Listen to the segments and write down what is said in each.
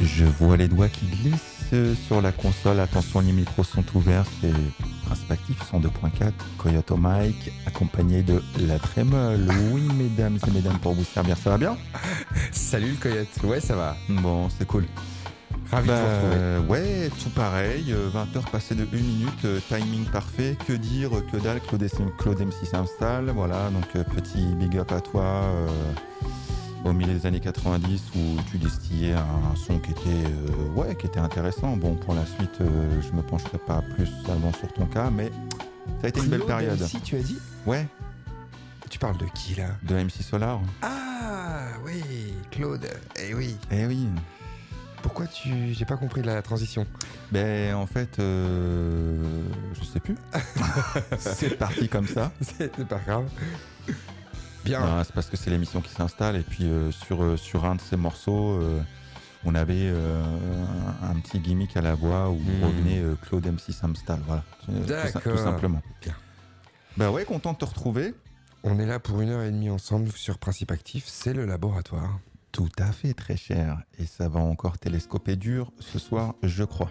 Je vois les doigts qui glissent sur la console. Attention, les micros sont ouverts. C'est Principe Actif 102.4, Coyote au mic, accompagné de La Trémole. Oui, mesdames et mesdames, pour vous servir, ça va bien? Salut le Coyote, ouais ça va. Bon, c'est cool. Ravi de vous retrouver. Ouais, tout pareil, 20h passées de 1 minute, timing parfait, que dire, que dalle, Claude MC s'installe, voilà, donc petit big up à toi, au milieu des années 90 où tu distillais un son qui était intéressant. Bon, pour la suite, je me pencherai pas plus avant sur ton cas, mais ça a été une belle période. MC, tu as dit? Ouais. Tu parles de qui là? De MC Solar. Ah oui, Claude, eh oui. Eh oui. Pourquoi j'ai pas compris la transition? Ben en fait, je sais plus. C'est parti comme ça. C'est pas grave. Bien. Non, c'est parce que c'est l'émission qui s'installe et puis sur un de ces morceaux, on avait un petit gimmick à la voix où revenait Claude MC s'installe. Voilà. D'accord. Tout simplement. Bien. Bah ouais, content de te retrouver. On est là pour 1h30 ensemble sur Principe Actif, c'est le laboratoire. Tout à fait, très cher. Et ça va encore télescoper dur ce soir, je crois.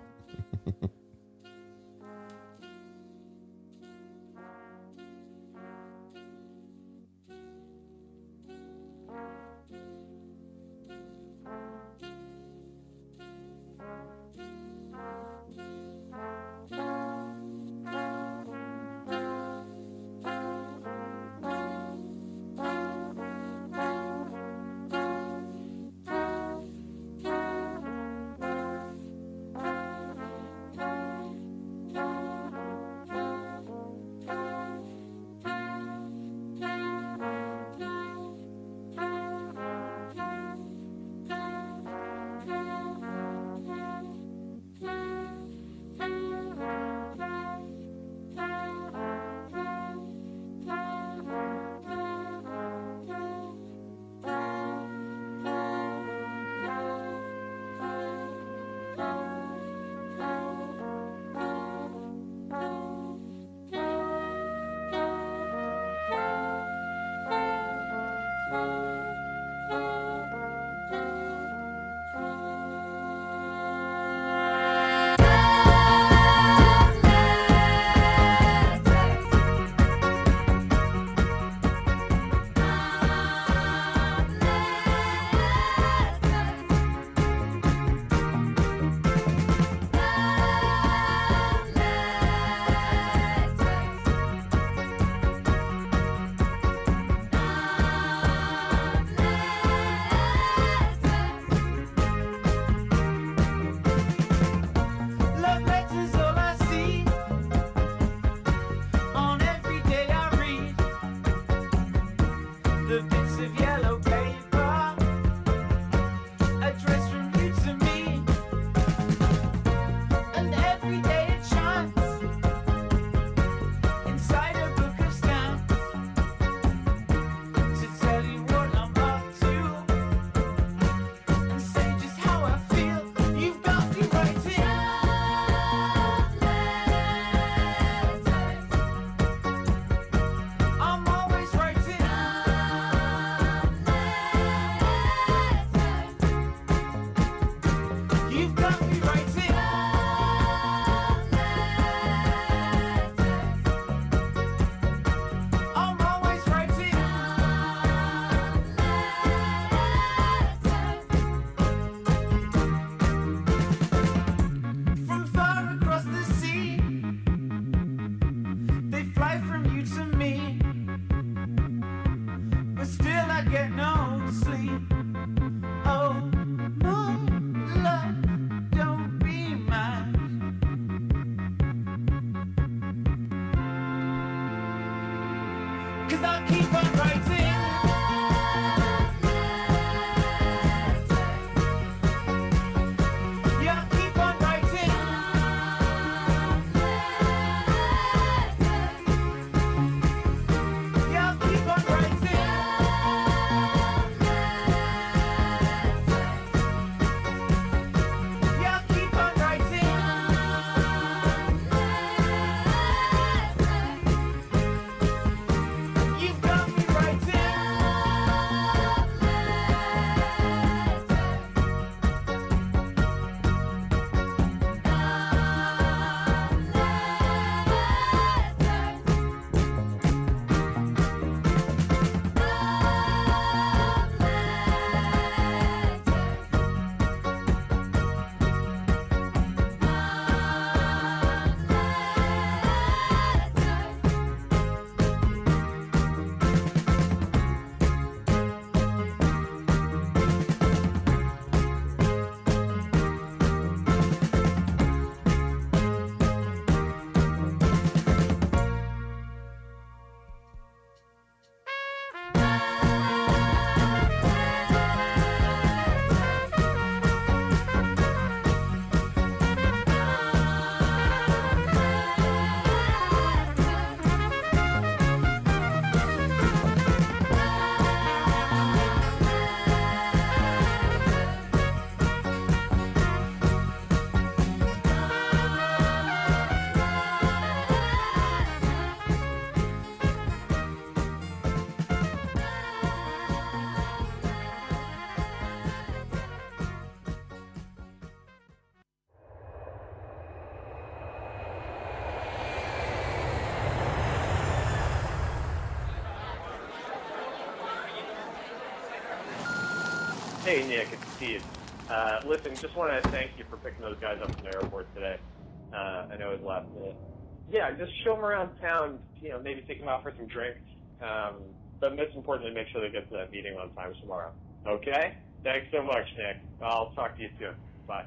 Hey, Nick, it's Steve. Listen, just want to thank you for picking those guys up from the airport today. I know it was last minute. Yeah, just show them around town, maybe take them out for some drinks. But most importantly, make sure they get to that meeting on time tomorrow. Okay? Thanks so much, Nick. I'll talk to you soon. Bye.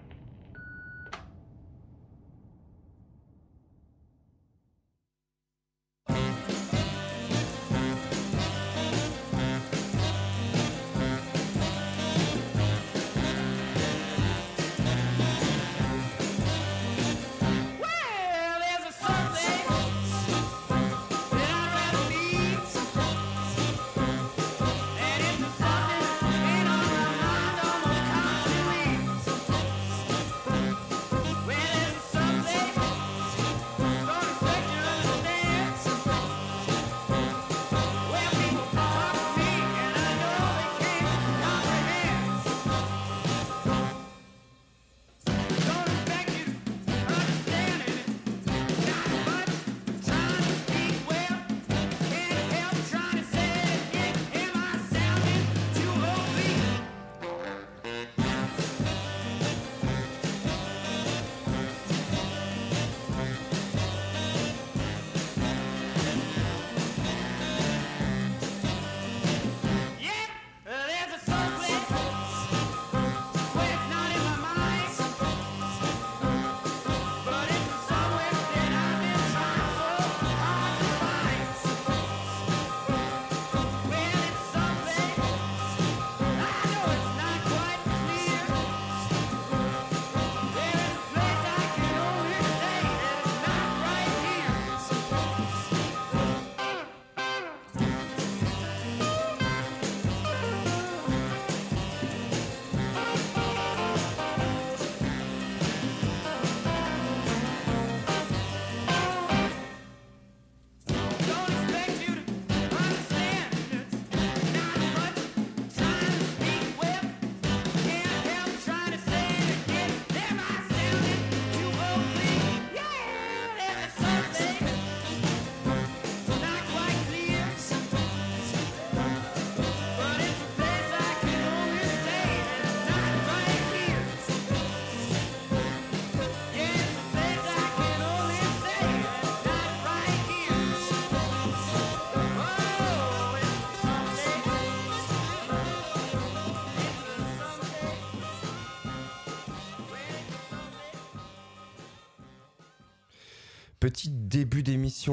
Petit début d'émission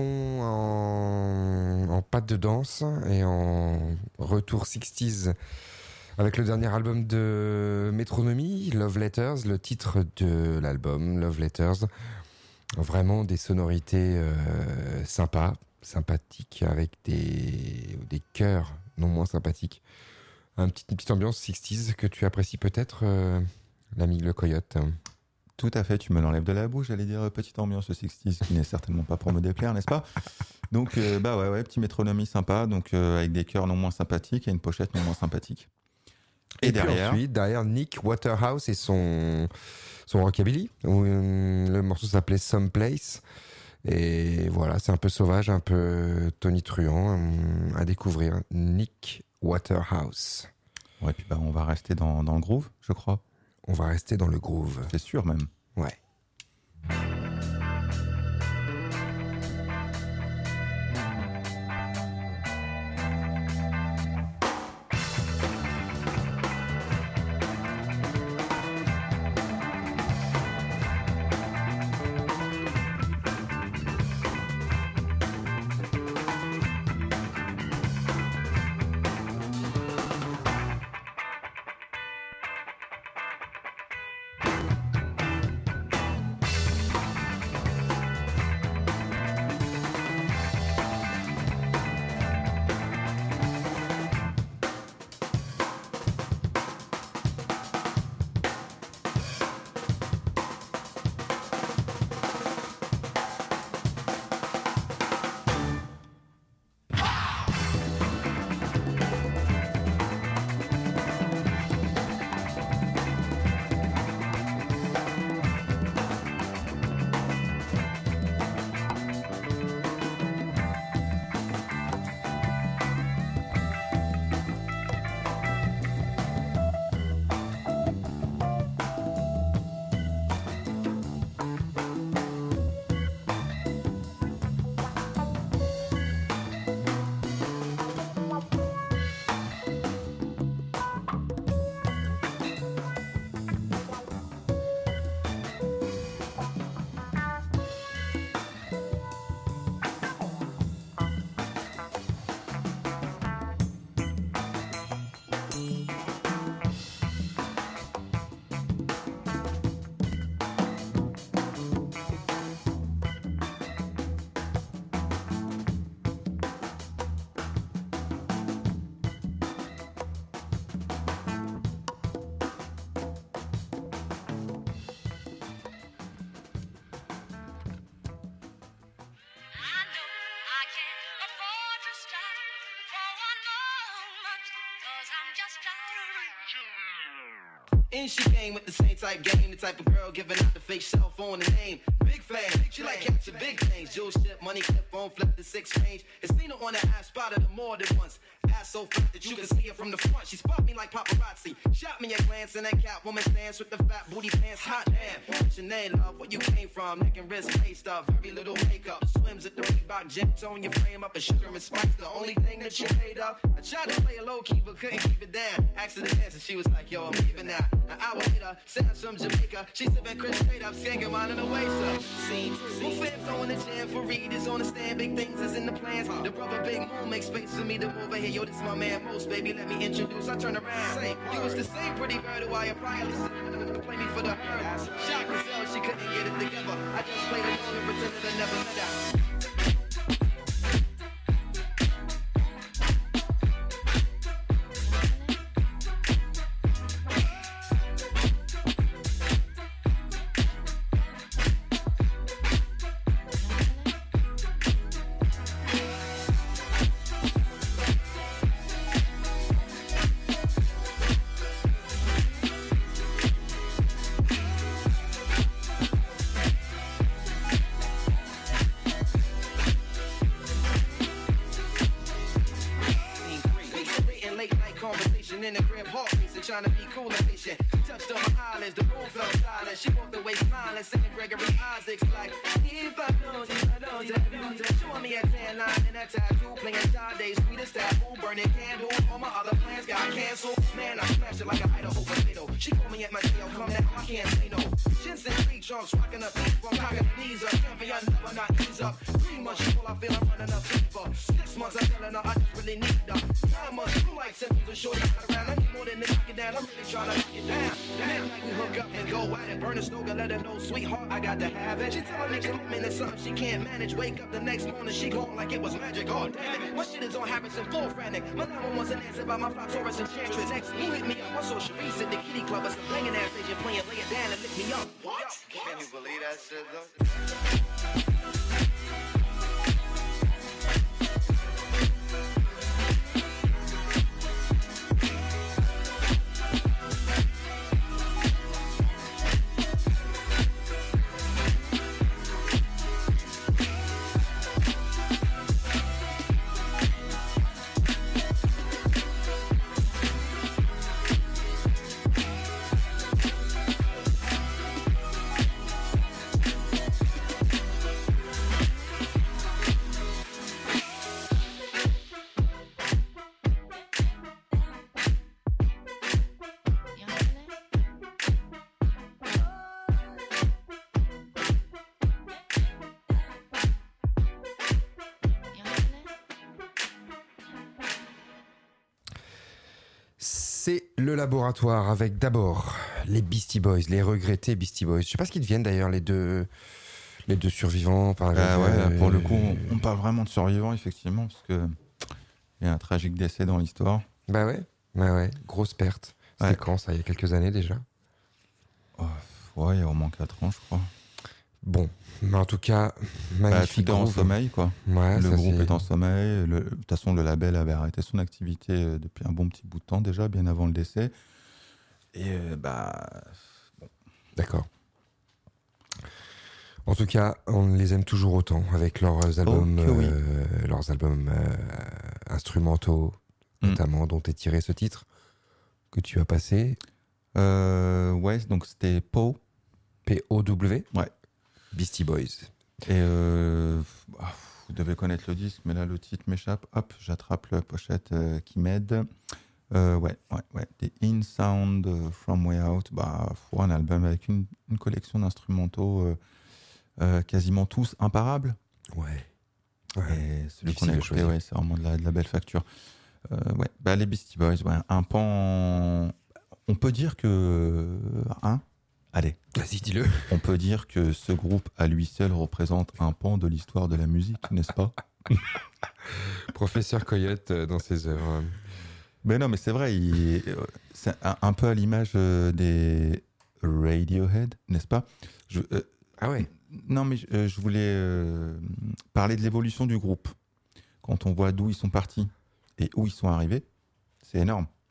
en patte de danse et en retour 60s avec le dernier album de Metronomy, Love Letters, le titre de l'album Love Letters. Vraiment des sonorités sympathiques avec des chœurs non moins sympathiques. Une petite ambiance 60s que tu apprécies peut-être, l'ami Le Coyote. Tout à fait, tu me l'enlèves de la bouche, j'allais dire petite ambiance 60s qui n'est certainement pas pour me déplaire, n'est-ce pas? Donc ouais, petit Metronomy sympa, donc avec des chœurs non moins sympathiques et une pochette non moins sympathique. Et derrière Nick Waterhouse et son rockabilly, où le morceau s'appelait Someplace. Et voilà, c'est un peu sauvage, un peu tonitruant à découvrir. Nick Waterhouse. Ouais, puis on va rester dans le groove, je crois. On va rester dans le groove. C'est sûr même. Ouais. And she came with the same type game, the type of girl giving out the fake cell phone and name. Big fan, she like catching big things. Jewel ship, money clip, phone flip the 6 range. And seen her on the ass, spotted her more than once. Ass so fat that you can see her from the front. She spot me like paparazzi. Shot me a glance and that Catwoman stance with the fat booty pants. Hot damn. Sinead, love, where you came from? Neck and wrist, face stuff, very little makeup. Swims at the Reebok gym, tone your frame up and sugar and spice. The only thing that you paid up. I tried to play a low key but couldn't keep it down. Asked her to dance and she was like, yo, I'm leaving now. An hour later, Sam's from Jamaica. She sipping Chris straight up, skanking wine in the waist up. See, move fam going to jam for Reed is on the stand. Big things is in the plans. The brother Big Moon makes space for me to move over here. Yo, this my man Most, baby, let me introduce. I turn around. Say, you was the same pretty bird who I had prior listened. Play me for the herd. Shocked herself, she couldn't get it together. I just played along and pretended I never met her. In the crib, hawk racing, trying to be cool and patient. She touched on my eyelids, the room felt silent. She walked away smiling, singing Gregory Isaacs like, if I don't, showing me a tan line and a tattoo, playing Sade, sweetest taboo, burning candles. All my other plans got canceled. Man, I smashed it like an Idaho potato. She called me at my tail, come now, I can't say no. Chins and three trunks, rocking up deep, from cocking the knees up. Champion, never not ease up. 3 months, she full, I feel I'm running up fever. 6 months, I'm telling her I just really need her. 9 months, you like symptoms of shorty around. I need more than to knock it down, I'm really trying to knock it down. The next night we hook up and go at it. Burn a snow, let her know, sweetheart, I got to have it. She telling me commitment is something she can't manage. Wake up the next morning, she gone like it was magic. Oh, damn it. My shit is on Harrison, full frantic. My number wants an answer about my fly Taurus enchantress. Next, who hit me up? I saw Sharice at the kitty club. It's a banging ass agent playing, lay it down and lift me up. What? Can you believe that shit, though? C'est le laboratoire avec d'abord les Beastie Boys, les regrettés Beastie Boys. Je sais pas ce qu'ils deviennent d'ailleurs les deux survivants. Par ouais, pour le coup, on parle vraiment de survivants effectivement parce que il y a un tragique décès dans l'histoire. Bah ouais, grosse perte. C'était Ouais. quand ça? Il y a quelques années déjà. Ouais, il y a au moins 4 ans, je crois. Bon, mais en tout cas, Tout magnifique est en groupe. sommeil, quoi. Ouais, Le ça, groupe c'est- est en sommeil. De toute façon, le label avait arrêté son activité depuis un bon petit bout de temps déjà, bien avant le décès. Et D'accord. En tout cas, on les aime toujours autant avec leurs albums, que oui. Instrumentaux, notamment dont est tiré ce titre que tu as passé. ouais, donc c'était Poe. P-O-W. Ouais. Beastie Boys. Et vous devez connaître le disque, mais là le titre m'échappe. Hop, j'attrape la pochette qui m'aide. Ouais. The In Sound From Way Out. Un album avec une collection d'instrumentaux quasiment tous imparables. Ouais. Et celui qu'on Difficile a de écouté, choisir. ouais, c'est vraiment de la belle facture. Les Beastie Boys, ouais, un pan. On peut dire que. Allez, Vas-y, dis-le. on peut dire que ce groupe à lui seul représente un pan de l'histoire de la musique, n'est-ce pas? Professeur Coyote dans ses œuvres. Mais non, mais c'est vrai, c'est un peu à l'image des Radiohead, n'est-ce pas? Ah ouais. Non, mais je voulais parler de l'évolution du groupe. Quand on voit d'où ils sont partis et où ils sont arrivés, c'est énorme.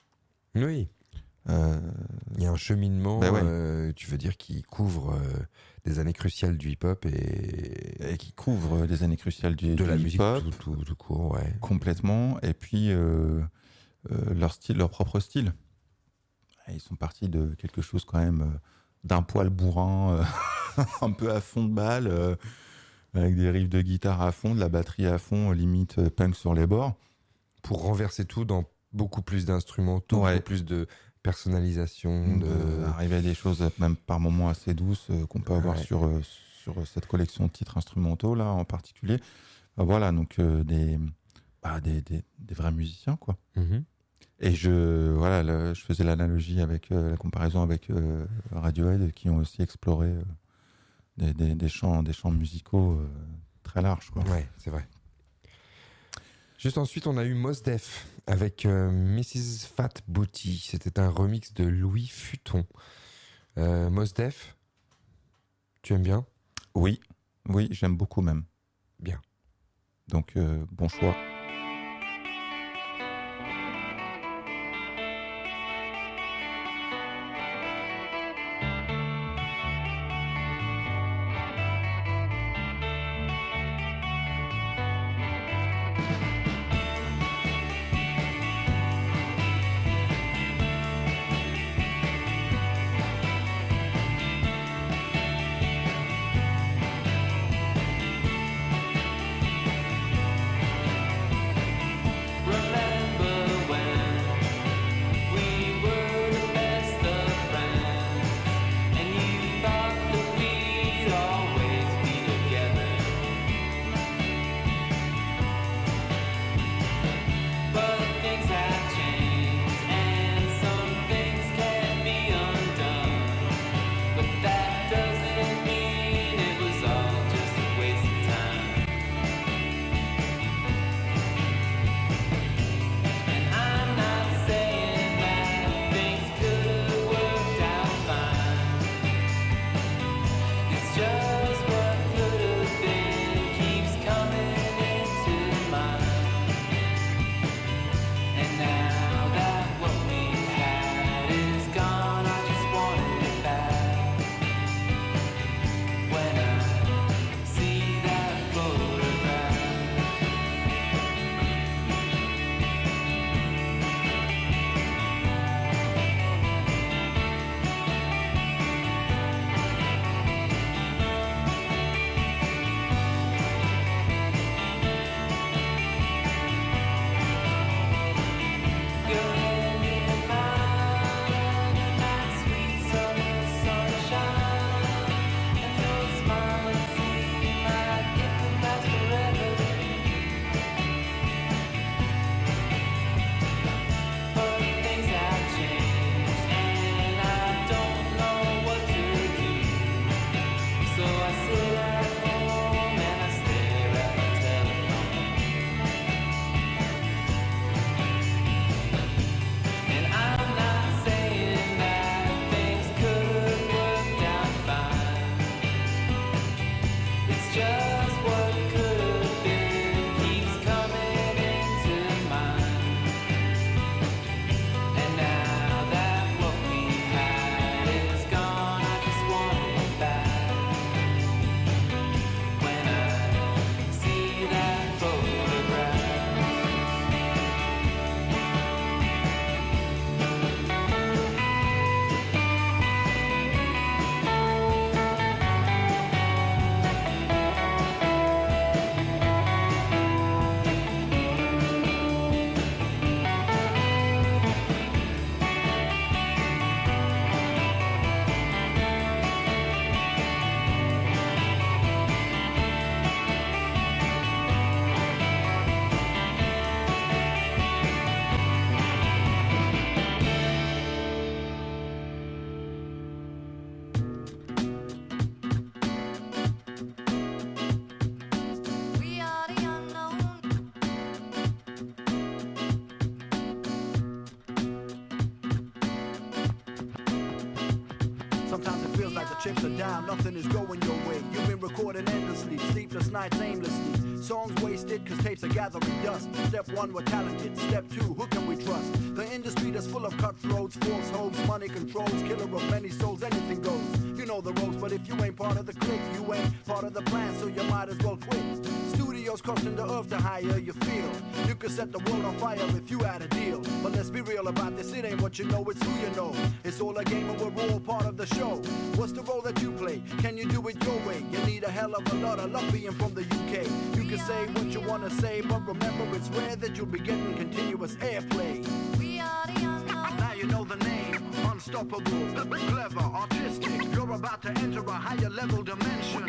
Oui. Il y a un cheminement, Ben ouais. tu veux dire, qui couvre des années cruciales du hip-hop Et qui couvre les années cruciales de la du musique hip-hop tout court, ouais. complètement. Et puis leur style, leur propre style. Et ils sont partis de quelque chose quand même d'un poil bourrin, un peu à fond de balle, avec des riffs de guitare à fond, de la batterie à fond, limite punk sur les bords. Pour renverser tout dans beaucoup plus d'instrumentaux, Ouais. beaucoup plus de personnalisation, Arriver à des choses même par moments assez douces qu'on peut avoir Ouais. sur cette collection de titres instrumentaux là en particulier. Voilà, donc des vrais musiciens quoi. Mhm. Et je faisais l'analogie avec la comparaison avec Radiohead qui ont aussi exploré des champs musicaux très larges quoi. Ouais, c'est vrai. Juste ensuite, on a eu Mos Def avec Mrs. Fat Booty. C'était un remix de Louis Futon. Mos Def, tu aimes bien? Oui, j'aime beaucoup même. Bien. Donc bon choix. chips are down, nothing is going your way. You've been recording endlessly, sleepless nights aimlessly. Songs wasted cause tapes are gathering dust. Step one, we're talented. Step two, who can we trust? The industry does arenas full of cutthroats, false hopes, money controls, killer of many souls, anything goes. You know the ropes, but if you ain't part of the clique, you ain't part of the plan, so you might as well quit. Studios costing the earth to hire, you feel. You could set the world on fire if you had a deal. But let's be real about this, it ain't what you know, it's who you know. It's all a game and we're all part of the show. What's the role that you play? Can you do it your way? You need a hell of a lot of luck being from the UK. You can say what you wanna say, but remember it's rare that you'll be getting continuous airplay. We are the unknown. Now you know the name, unstoppable, clever, artistic. You're about to enter a higher level dimension.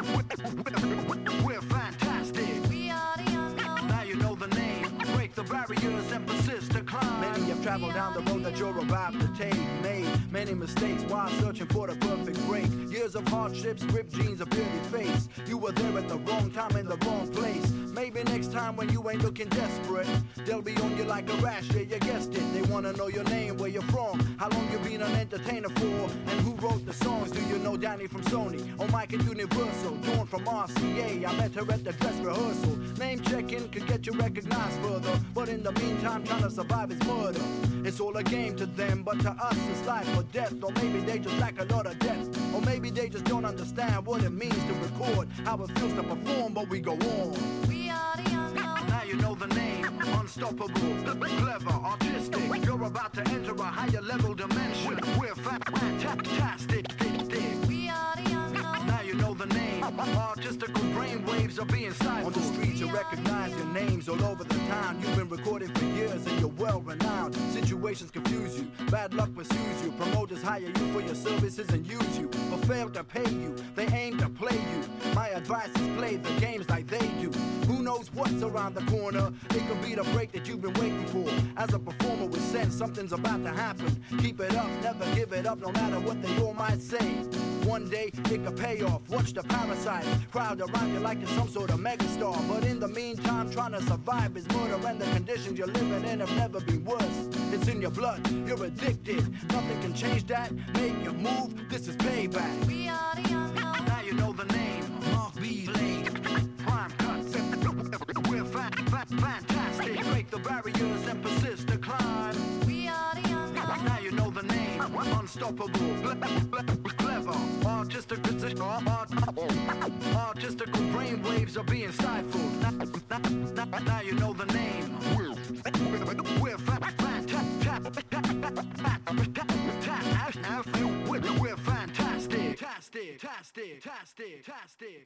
We're fantastic. We are the unknown. Now you know the name, break the barriers and persist to climb. Many have traveled down the road that you're about to take. Made many mistakes while searching for the perfect break. Years of hardships, ripped jeans, a bearded face. You were there at the wrong time in the wrong place. Maybe next time when you ain't looking desperate, they'll be on you like a rash, yeah, you guessed it. They wanna know your name, where you're from, how long you been an entertainer for, and who wrote the songs. Do you know Danny from Sony, or Mike at Universal, Dawn from RCA? I met her at the dress rehearsal. Name checking could get you recognized further, but in the meantime trying to survive is murder. It's all a game to them, but to us it's life or death. Or maybe they just lack a lot of depth, or maybe they just don't understand what it means to record, how it feels to perform, but we go on. We are the unknown. Now you know the name, unstoppable, clever, artistic. You're about to enter a higher level dimension. We're fantastic. We are the unknown. Now you know the name, artistical brain waves are being siphoned. On the streets you recognize your names all over the town. You've been recording for years and you're well renowned. Situations confuse you, bad luck pursues you. Promoters hire you for your services and use you, but fail to pay you. They aim to play you. My advice is play the games like they do. Who knows what's around the corner? It could be the break that you've been waiting for. As a performer with sense, something's about to happen. Keep it up, never give it up, no matter what they all might say. One day it could pay off. Watch the parasites crowd around you like you're some sort of megastar. But in the meantime, trying to survive is murder, and the conditions you're living in have never been worse. It's in your blood, you're addicted. Nothing can change that. Make your move, this is payback. We are the unknown. Now you know the name, Mark B. Blade. Prime cuts, we're fantastic. Break the barriers and persist to climb. We are the unknown. Now you know the name, unstoppable, clever, artistical brain waves are being stifled. Now you know the name. We're fantastic.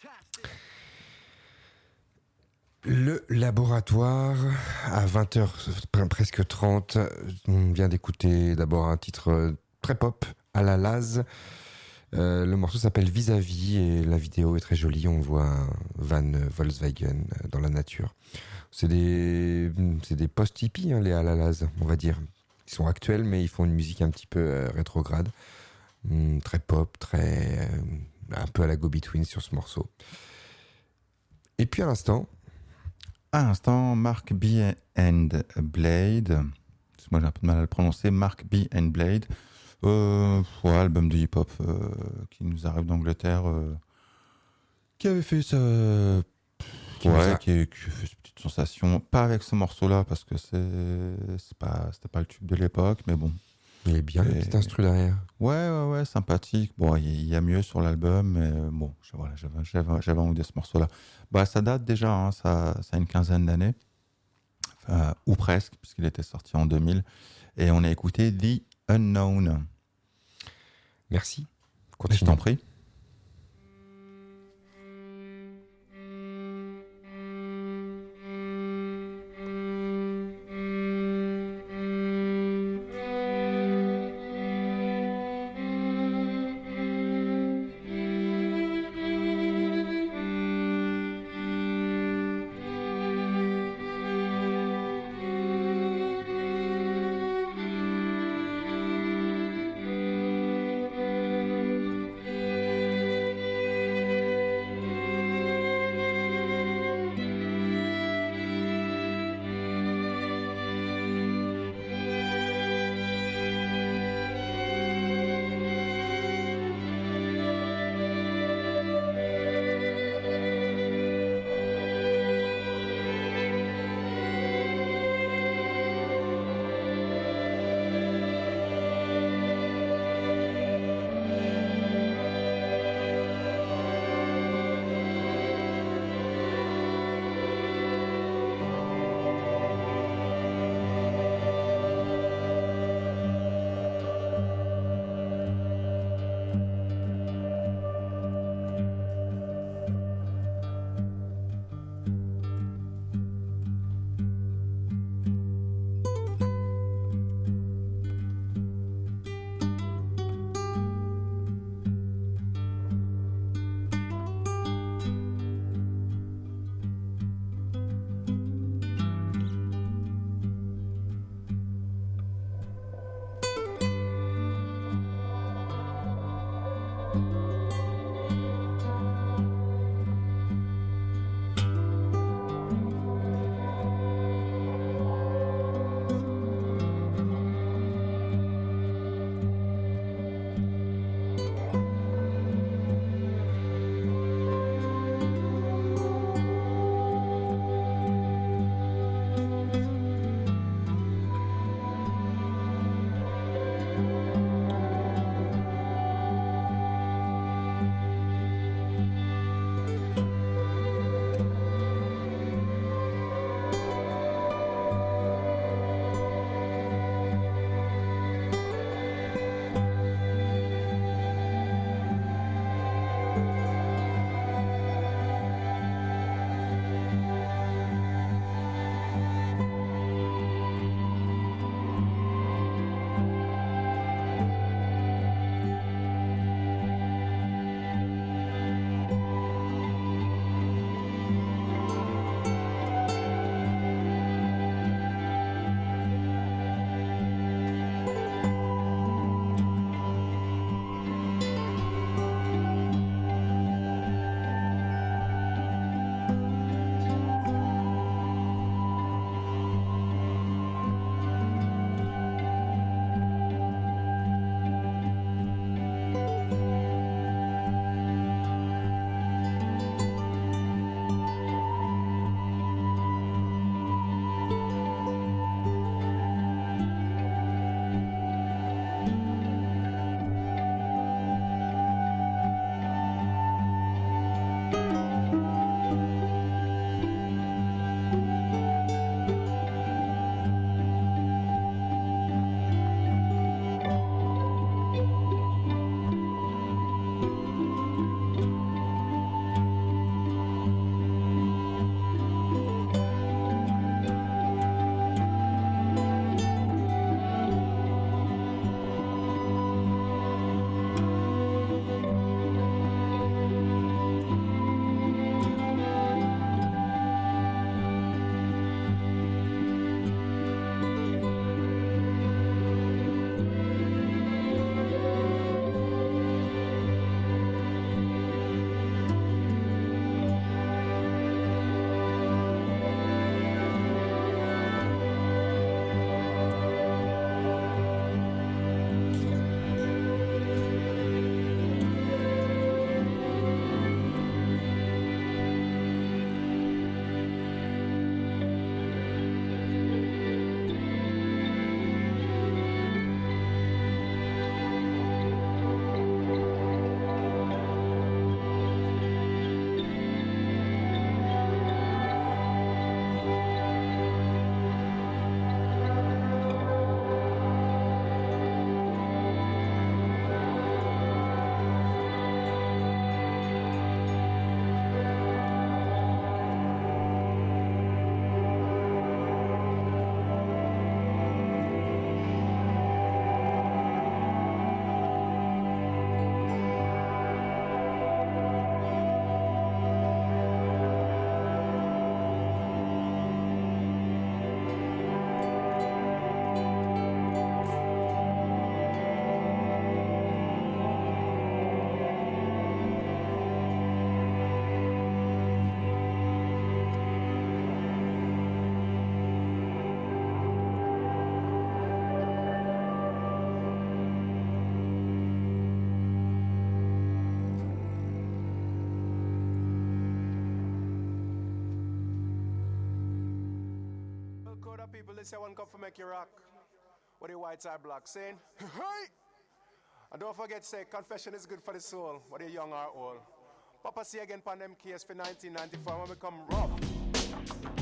Le laboratoire à 20h presque 30. On vient d'écouter d'abord un titre très pop à la Laz. Le morceau s'appelle Vis-à-vis et la vidéo est très jolie. On voit un van Volkswagen dans la nature. C'est des post-hippies, hein, les à la Laz, on va dire. Ils sont actuels, mais ils font une musique un petit peu rétrograde. Très pop, très un peu à la Go-Between sur ce morceau. Et puis à l'instant, Mark B. and Blade. Moi j'ai un peu de mal à le prononcer. Mark B. and Blade. Album de hip-hop qui nous arrive d'Angleterre. Qui avait fait ça. Qui a fait cette petite sensation. Pas avec ce morceau-là parce que c'était pas le tube de l'époque, mais bon. Il est bien le petit instru derrière. Ouais, sympathique. Bon, il y a mieux sur l'album, mais bon, j'avais envie de ce morceau-là. Bah, ça date déjà, hein, ça a une quinzaine d'années, ou presque, puisqu'il était sorti en 2000. Et on a écouté The Unknown. Merci. Je t'en prie. people, this one come for make you rock. What the white side block saying? Hey! And don't forget, say, confession is good for the soul, whether you're young or old. Papa see again pan them case for 1994 when we come rough.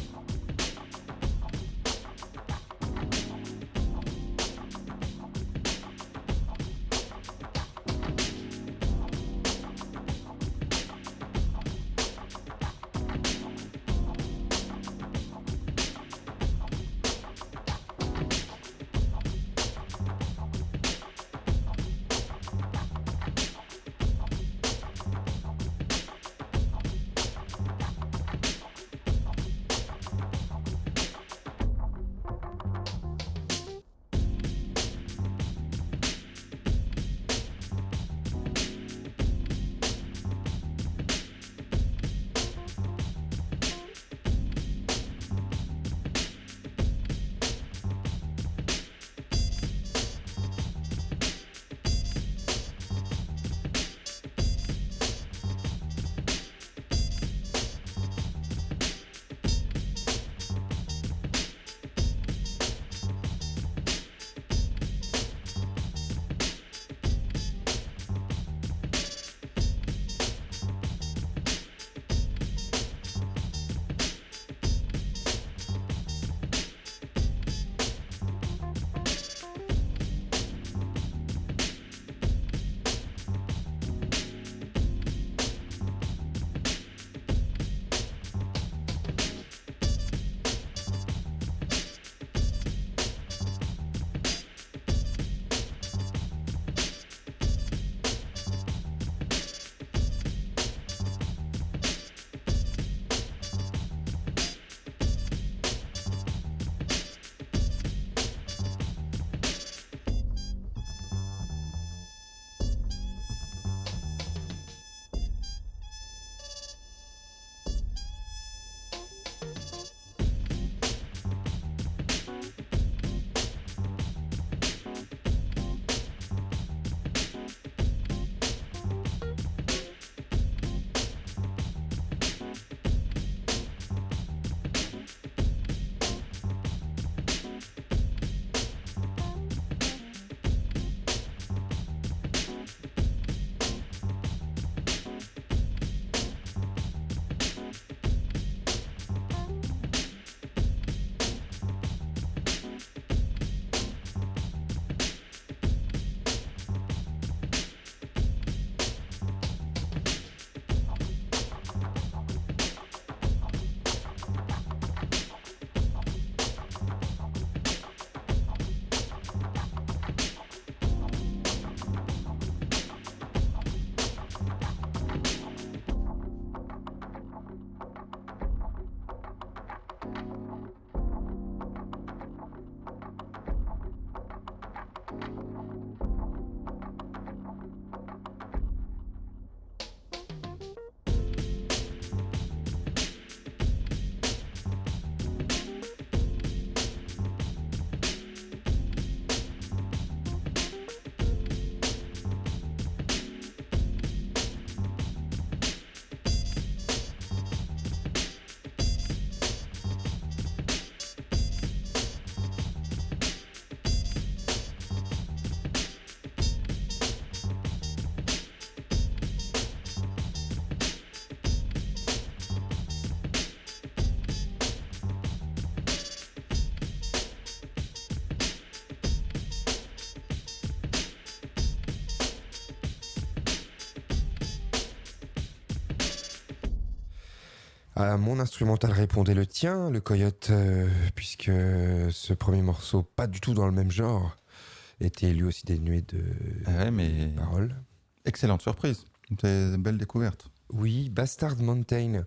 À mon instrumental répondait le tien, le Coyote, puisque ce premier morceau, pas du tout dans le même genre, était lui aussi dénué de mais paroles. Excellente surprise, c'est une belle découverte. Oui, Bastard Mountain.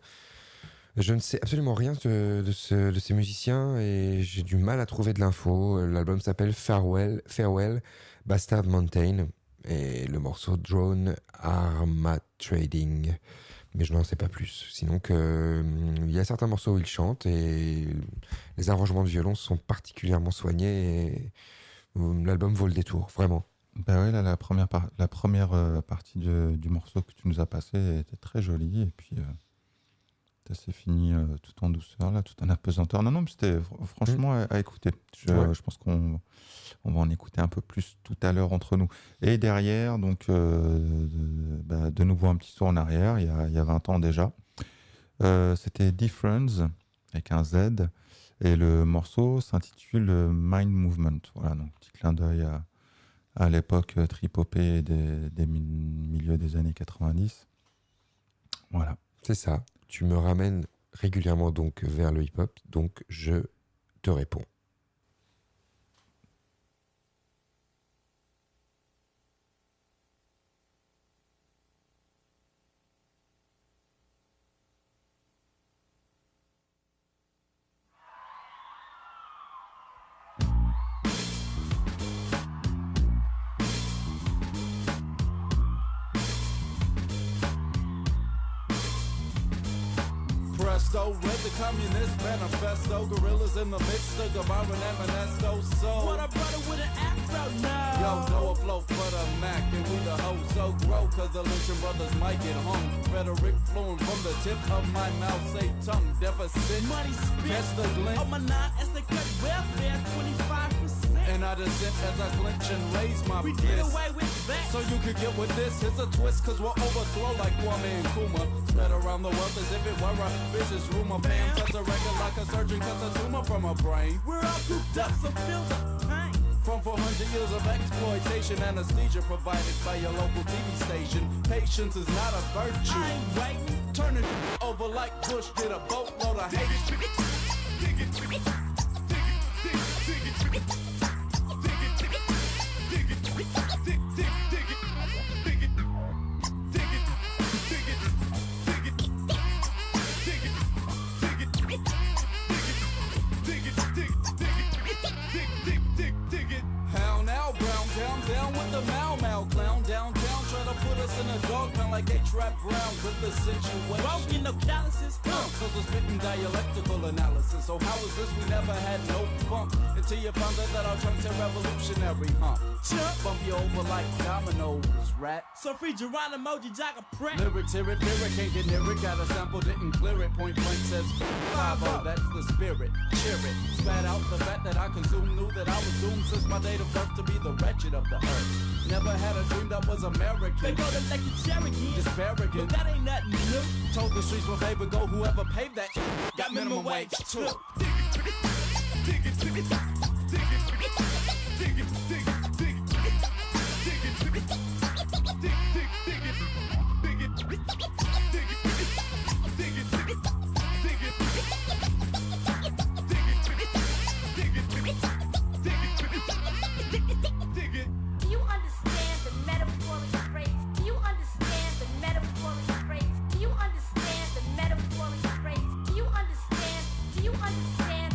Je ne sais absolument rien de ces musiciens et j'ai du mal à trouver de l'info. L'album s'appelle Farewell, Bastard Mountain et le morceau Drone Arma Trading. Mais je n'en sais pas plus. Sinon il y a certains morceaux où il chante et les arrangements de violon sont particulièrement soignés et l'album vaut le détour, vraiment. Ben oui, là, la première partie du morceau que tu nous as passé était très jolie et puis Ça s'est fini tout en douceur, là, tout en apesanteur. Non, mais c'était franchement à écouter. Je pense qu'on va en écouter un peu plus tout à l'heure entre nous. Et derrière, donc, de nouveau un petit saut en arrière, il y a 20 ans déjà. C'était Difference, avec un Z, et le morceau s'intitule Mind Movement. Voilà, donc petit clin d'œil à l'époque trip-hopée des milieux des années 90. Voilà. C'est ça. Tu me ramènes régulièrement donc vers le hip-hop, donc je te réponds. Presto, read the Communist Manifesto, gorillas in the midst of Guevara and Emanesto. So, what a brother with an afro now. Yo, Noah flow for the Mac, and we the hoes so grow, cause the Lynching brothers might get hung. Rhetoric flowing from the tip of my mouth, say tongue deficit. Money spit, catch the glint. On my nine, as they cut welfare, 25%. And I dissent as I clench and raise my we fist. did away with that. So you could get with this, it's a twist, cause we'll overthrow like Kwame Nkrumah. Spread around the world as if it were a vicious rumor. Bam, cuts a record like a surgeon cuts a tumor from a brain. We're all cooped up, so feel the pain. From 400 years of exploitation, anesthesia provided by your local TV station. Patience is not a virtue. I ain't waiting. Turn it over like Bush did a boatload of hate. How now, Brown, down with the Mau clown. Downtown, try to put us in a dog pound like A-Trap Brown with the situation. Broken, no calluses, cause we're spitting dialectical analysis. So how is this? We never had no funk until you found out that our trunks are revolutionary, Bump you over like dominoes, rat. So free Geronimo, Jaga Pratt. Lyrics, hear it, can't get near it. Got a sample, didn't clear it. Point blank says 5-0, that's the spirit. Cheer it, spat out the fact that I consumed. Knew that I was doomed since my date of birth to be the wretched of the earth. Never had a dream that was American. They go to like a Cherokee. Disparaging, but that ain't nothing new. Told the streets where they would go, whoever paved that got minimum wage too. Do you understand the metaphoric phrase? Do you understand the metaphoric phrase? Do you understand the metaphoric phrase? Do you understand? Do you understand?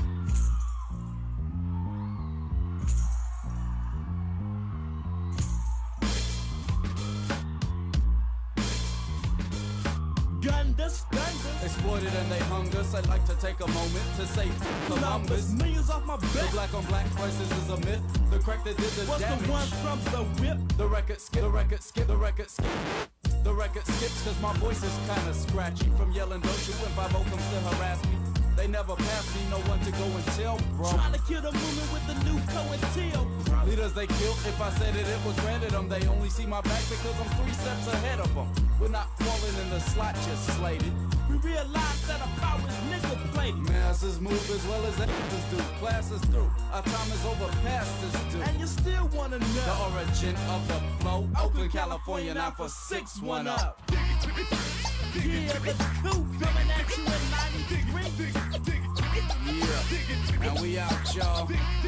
Gundus. Exploited and they hung us. I'd like to take a moment to say Columbus. Millions off my back. The black on black crisis is a myth. The crack that did the What's damage. the one from the whip? The record skip, the record skip, the record skip. The record skips cause my voice is kinda scratchy. From yelling don't you when 5 comes to harass me. They never passed me, no one to go and tell, bro. Trying to kill the movement with the new co-and-till, bro. Leaders they killed, if I said it, it was granted them. They only see my back because I'm 3 steps ahead of them. We're not falling in the slot, just slated. We realize that our power is nickel-plated. Masses move as well as actors do. Class is through, our time is over past this due. And you still wanna know the origin of the flow. Oakland, California, 9 for 6, 1 up. Yeah, the coup coming at you in 93. Yeah, and we out, y'all.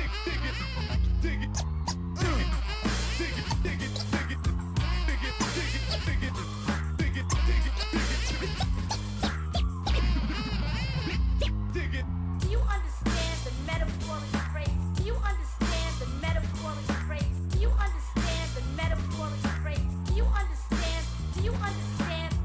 Do you understand the metaphoric phrase? Do you understand the metaphoric phrase? Do you understand the metaphoric phrase? Do you understand? Do you understand?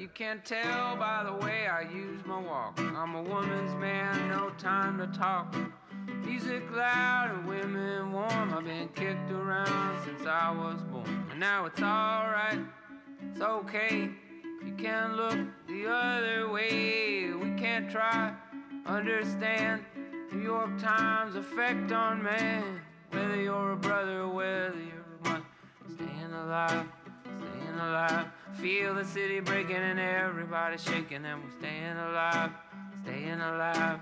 you can't tell by the way I use my walk. I'm a woman's man, no time to talk. Music loud and women warm. I've been kicked around since I was born. And now it's alright, it's okay. You can't look the other way. We can't try, understand New York Times effect on man. Whether you're a brother or whether you're a mother. Staying alive, staying alive. Feel the city breaking and everybody shaking, and we're staying alive, staying alive.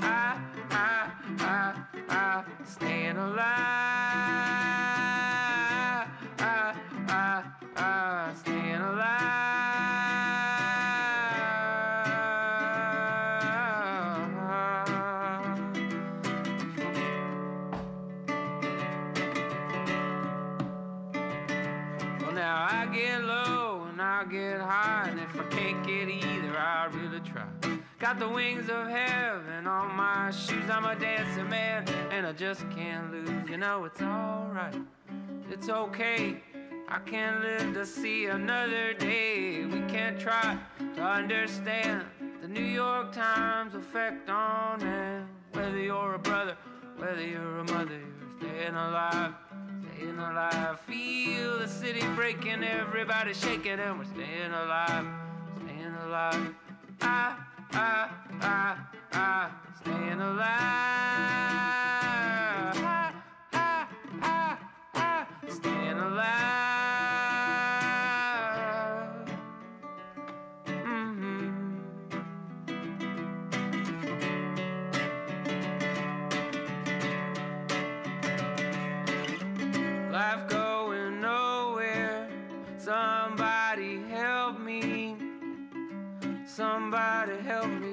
Staying alive. Staying alive. Well, now I get low and I get high, and if I can't get either, I really try. Got the wings of heaven on my shoes. I'm a dancing man and I just can't lose. You know it's alright, it's okay. I can't live to see another day. We can't try to understand the New York Times effect on man. Whether you're a brother, whether you're a mother, you're staying alive, staying alive. Feel the city breaking, everybody shaking, and we're staying alive, staying alive. Staying alive. Staying alive. Life going nowhere. Somebody help me. Somebody help me,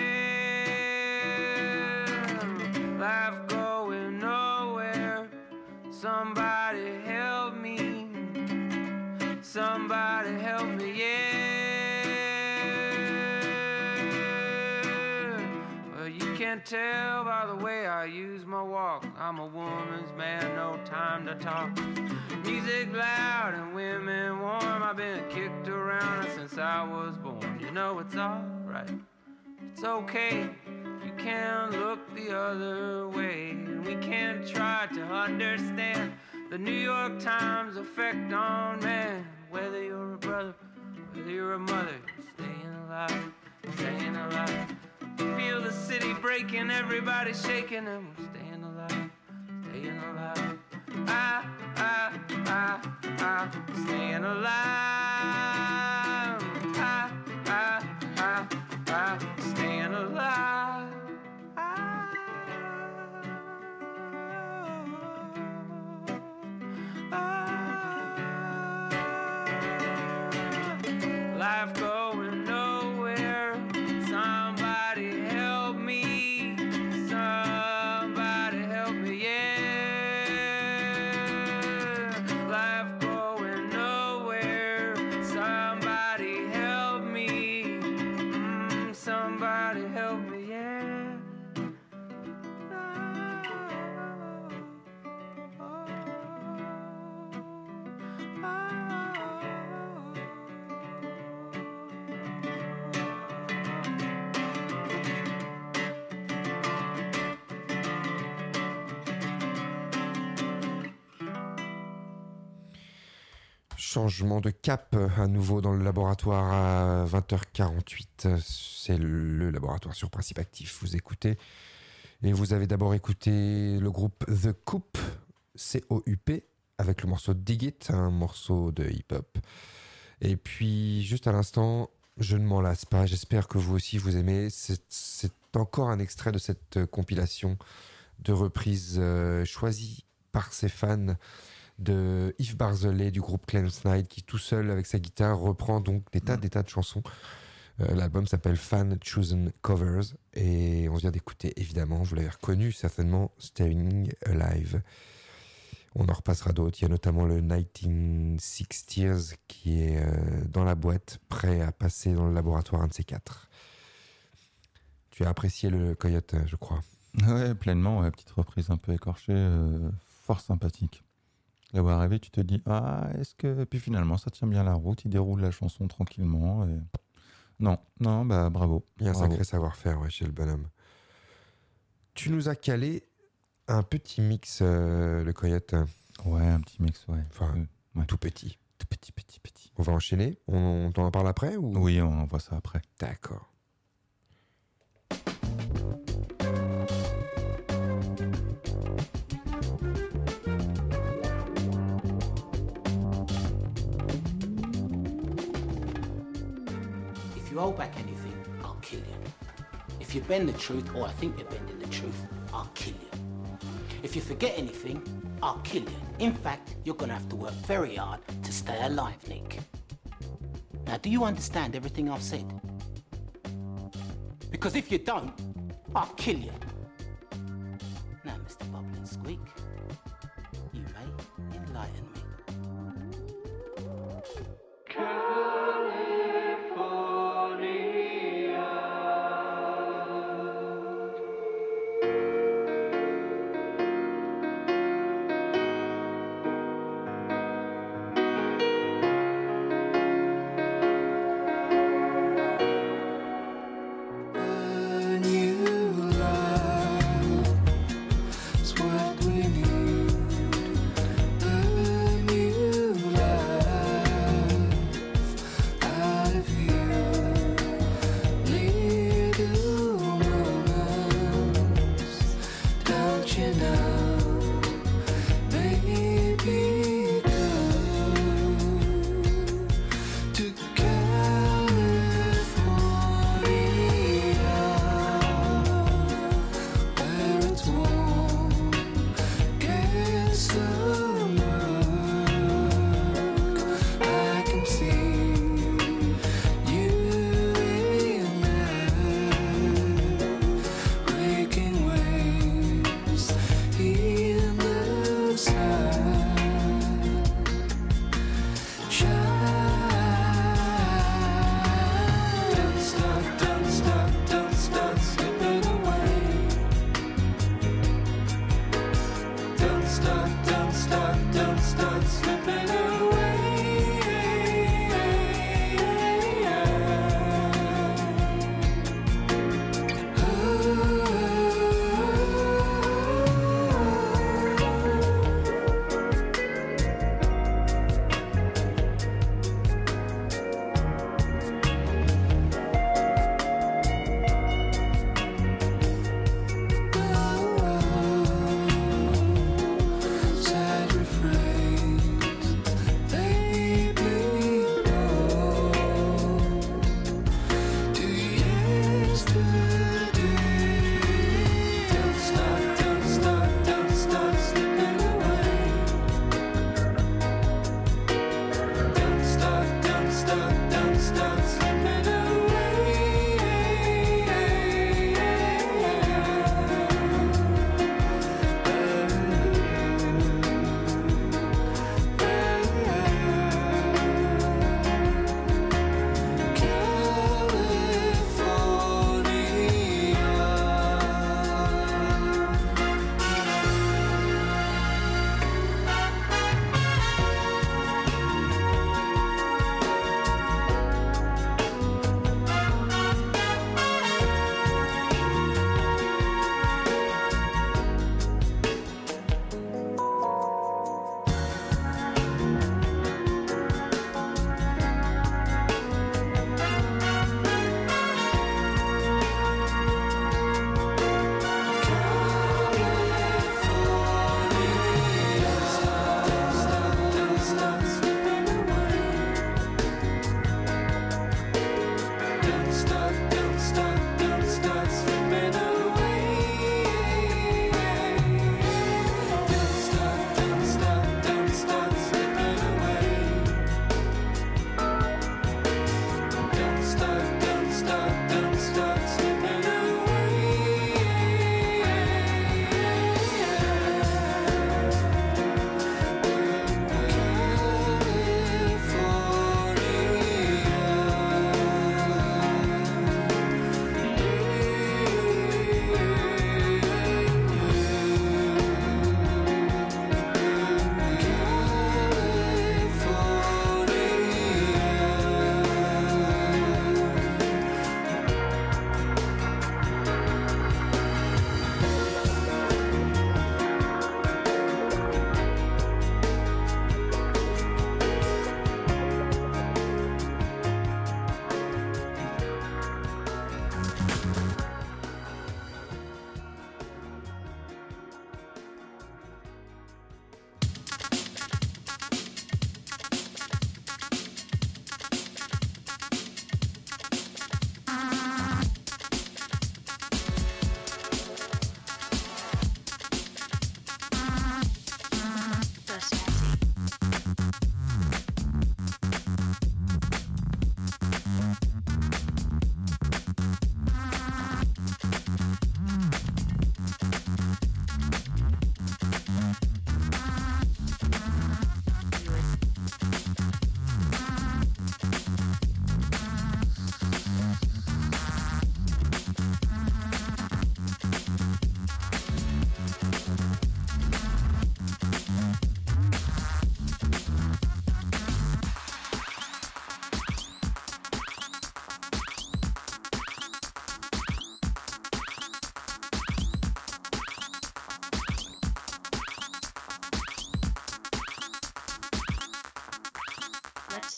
yeah. Life going nowhere. Somebody help me. Somebody help me, yeah. Well, you can't tell by the way I use my walk. I'm a woman's man, no time to talk. Music loud and women warm. I've been kicked around since I was born. You know it's alright, it's okay. You can't look the other way. And we can't try to understand the New York Times effect on man. Whether you're a brother, whether you're a mother, you're staying alive, staying alive. Feel the city breaking, everybody shaking, and we're staying alive, staying alive. Staying alive. Staying alive. Life going nowhere. Somebody help me. Somebody help me, yeah. Life going nowhere. Somebody help me. Somebody help me, yeah. Changement de cap à nouveau dans le laboratoire à 20h48. C'est le laboratoire sur Principe Actif. Vous écoutez. Et vous avez d'abord écouté le groupe The Coop, C-O-U-P, avec le morceau Dig It, un morceau de hip-hop. Et puis, juste à l'instant, je ne m'en lasse pas. J'espère que vous aussi vous aimez. C'est encore un extrait de cette compilation de reprises choisies par ses fans de Yves Barzelay du groupe Clem Snide, qui tout seul avec sa guitare reprend donc des tas de chansons. L'album s'appelle Fan Chosen Covers et on vient d'écouter, évidemment, vous l'avez reconnu certainement, Staying Alive. On en repassera d'autres. Il y a notamment le 1960s qui est dans la boîte, prêt à passer dans le laboratoire, un de ces quatre. Tu as apprécié le Coyote, je crois. Ouais, pleinement. Ouais, petite reprise un peu écorchée, fort sympathique. Là-bas arrivé, tu te dis, est-ce que... Puis finalement, ça tient bien la route, il déroule la chanson tranquillement. Et Non, bah bravo. Il y a un Bravo. sacré savoir-faire chez le bonhomme. Tu nous as calé un petit mix, le Coyote. Ouais, un petit mix, ouais. Enfin, ouais. tout petit. Tout petit. On va enchaîner. On t'en parle après ou... Oui, on voit ça après. D'accord. If you hold back anything, I'll kill you. If you bend the truth, or I think you're bending the truth, I'll kill you. If you forget anything, I'll kill you. In fact, you're gonna have to work very hard to stay alive, Nick. Now, do you understand everything I've said? Because if you don't, I'll kill you. Now, Mr. Bubble and Squeak, you may enlighten me. Sad refrain.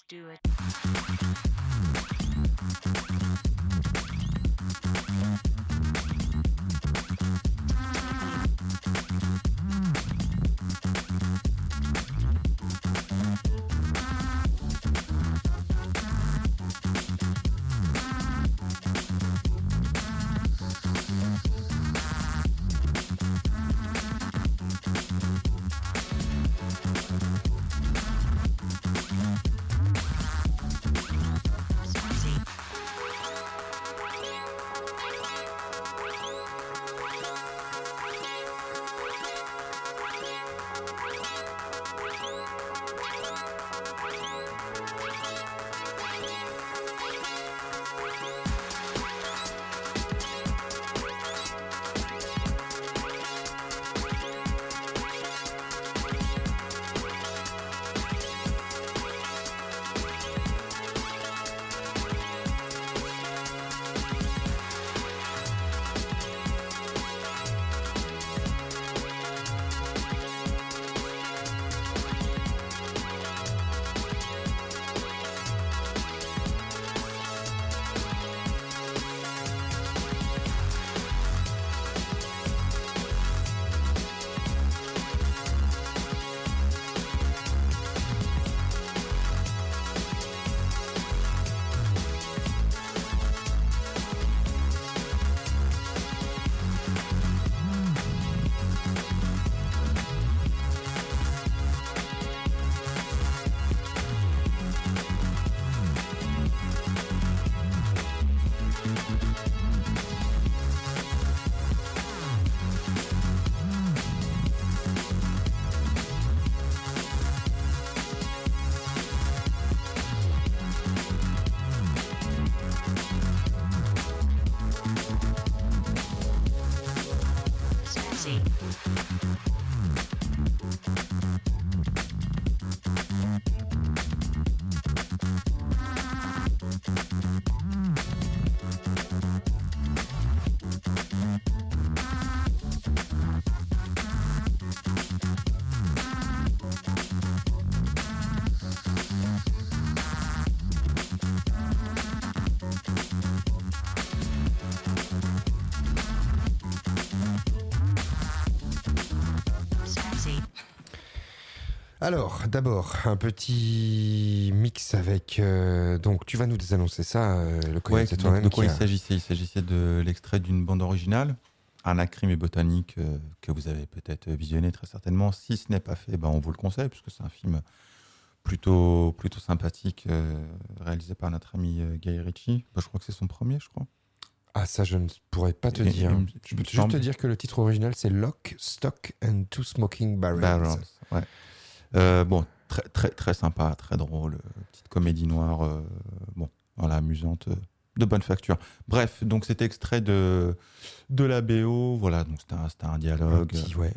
do it. Alors, d'abord, un petit mix avec... donc, tu vas nous désannoncer ça, le Coyote, c'est toi-même. De quoi il s'agissait ? Il s'agissait de l'extrait d'une bande originale, Anacrime et Botanique, que vous avez peut-être visionné très certainement. Si ce n'est pas fait, on vous le conseille, puisque c'est un film plutôt sympathique, réalisé par notre ami Guy Ritchie. Je crois que c'est son premier, je crois. Ah, ça, je ne pourrais pas te dire. Je peux juste te dire que le titre original, c'est Lock, Stock and Two Smoking Barrels. Ouais. Très, très, très sympa, très drôle, petite comédie noire, amusante, de bonne facture. Bref, donc c'était extrait de la BO, voilà, donc c'était un dialogue.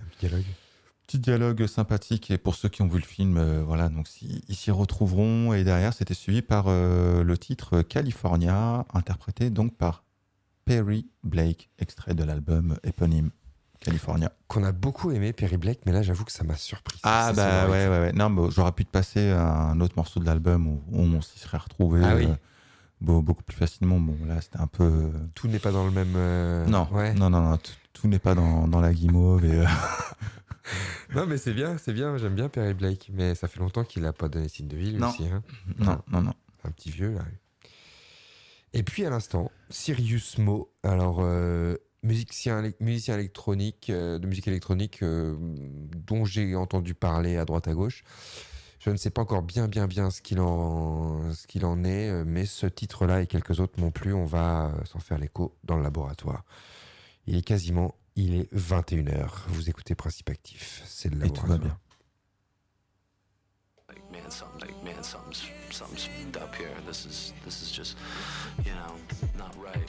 Petit dialogue sympathique, et pour ceux qui ont vu le film, donc ils s'y retrouveront, et derrière c'était suivi par le titre California, interprété donc par Perry Blake, extrait de l'album éponyme. California. Qu'on a beaucoup aimé, Perry Blake, mais là j'avoue que ça m'a surpris. Ouais. Non, j'aurais pu te passer un autre morceau de l'album où on s'y serait retrouvé beaucoup plus facilement. Bon, là c'était un peu. Tout n'est pas dans le même. Non, tout n'est pas dans la guimauve. Et Non, mais c'est bien, j'aime bien Perry Blake, mais ça fait longtemps qu'il n'a pas donné signe de vie, lui aussi. Hein. Non. Un petit vieux, là. Et puis à l'instant, Sirius Mo, alors. Musicien électronique, de musique électronique dont j'ai entendu parler à droite à gauche. Je ne sais pas encore bien ce qu'il en est, mais ce titre-là et quelques autres non plus, on va s'en faire l'écho dans le laboratoire. Il est 21h. Vous écoutez Principe Actif, c'est le laboratoire. Et tout va bien. Something's up here. This is just, not right.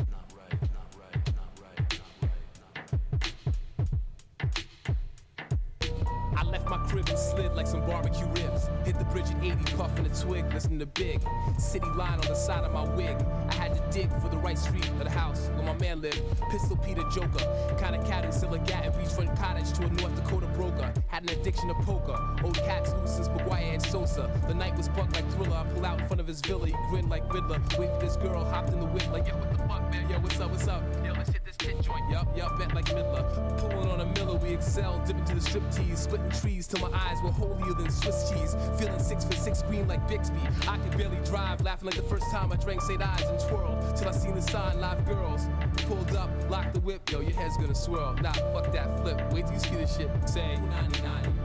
I left my crib and slid like some barbecue ribs. Hit the bridge and 80 puffing a twig, listening to Big. City line on the side of my wig. I had to dig for the right street of the house where my man lived. Pistol Peter Joker. Kind of cat who sell a Gatton beachfront cottage to a North Dakota broker. Had an addiction to poker. Old cats loose since McGuire and Sosa. The night was bucked like Thriller. I pull out in front of his villa. He grinned like Riddler. Wait for this girl, hopped in the whip like, yo, what the fuck, man? Yo, what's up, what's up? Yo, let's hit this tit joint. Yup, bet like Midler. Pulling on a Miller, we excel. Dipping to the strip tease. Splitting trees till my eyes were holier than Swiss cheese. Feeling 6'6" green like Bixby. I could barely drive. Laughing like the first time I drank St. Ives and twirled. Till I seen the sign, live girls. Pulled up, locked the whip. Yo, your head's gonna swirl. Nah, fuck that flip. Wait till you see this shit. Say, 99.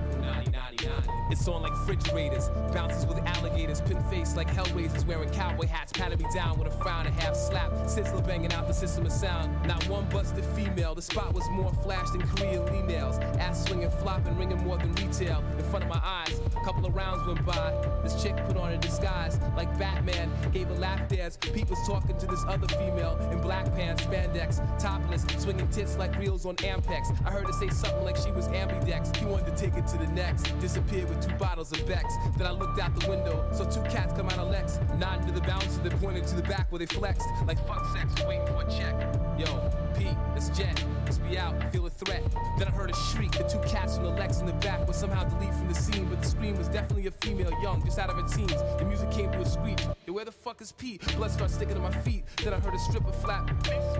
It's on like refrigerators, bounces with alligators, pin face like hellraisers, wearing cowboy hats, patting me down with a frown and half slap. Sizzler banging out the system of sound. Not one busted female. The spot was more flash than Korean Lee nails. Ass swinging, flopping, ringing more than retail. In front of my eyes, a couple of rounds went by. This chick put on a disguise like Batman, gave a lap dance. Pete was talking to this other female in black pants, spandex, topless, swinging tits like reels on Ampex. I heard her say something like she was ambidex. He wanted to take it to the next. Disappeared with 2 bottles of Bex. Then I looked out the window, saw 2 cats come out of Lex, nodding to the bouncer that pointed to the back where they flexed. Like fuck sex, waiting for a check. Yo, Pete, it's Jet. Let's be out, feel a threat. Then I heard a shriek. The 2 cats from the Lex in the back were somehow deleted from the scene, but the scream was definitely a female, young, just out of her teens. The music came to a screech. Yo, where the fuck is Pete? Blood started sticking to my feet. Then I heard a stripper flap.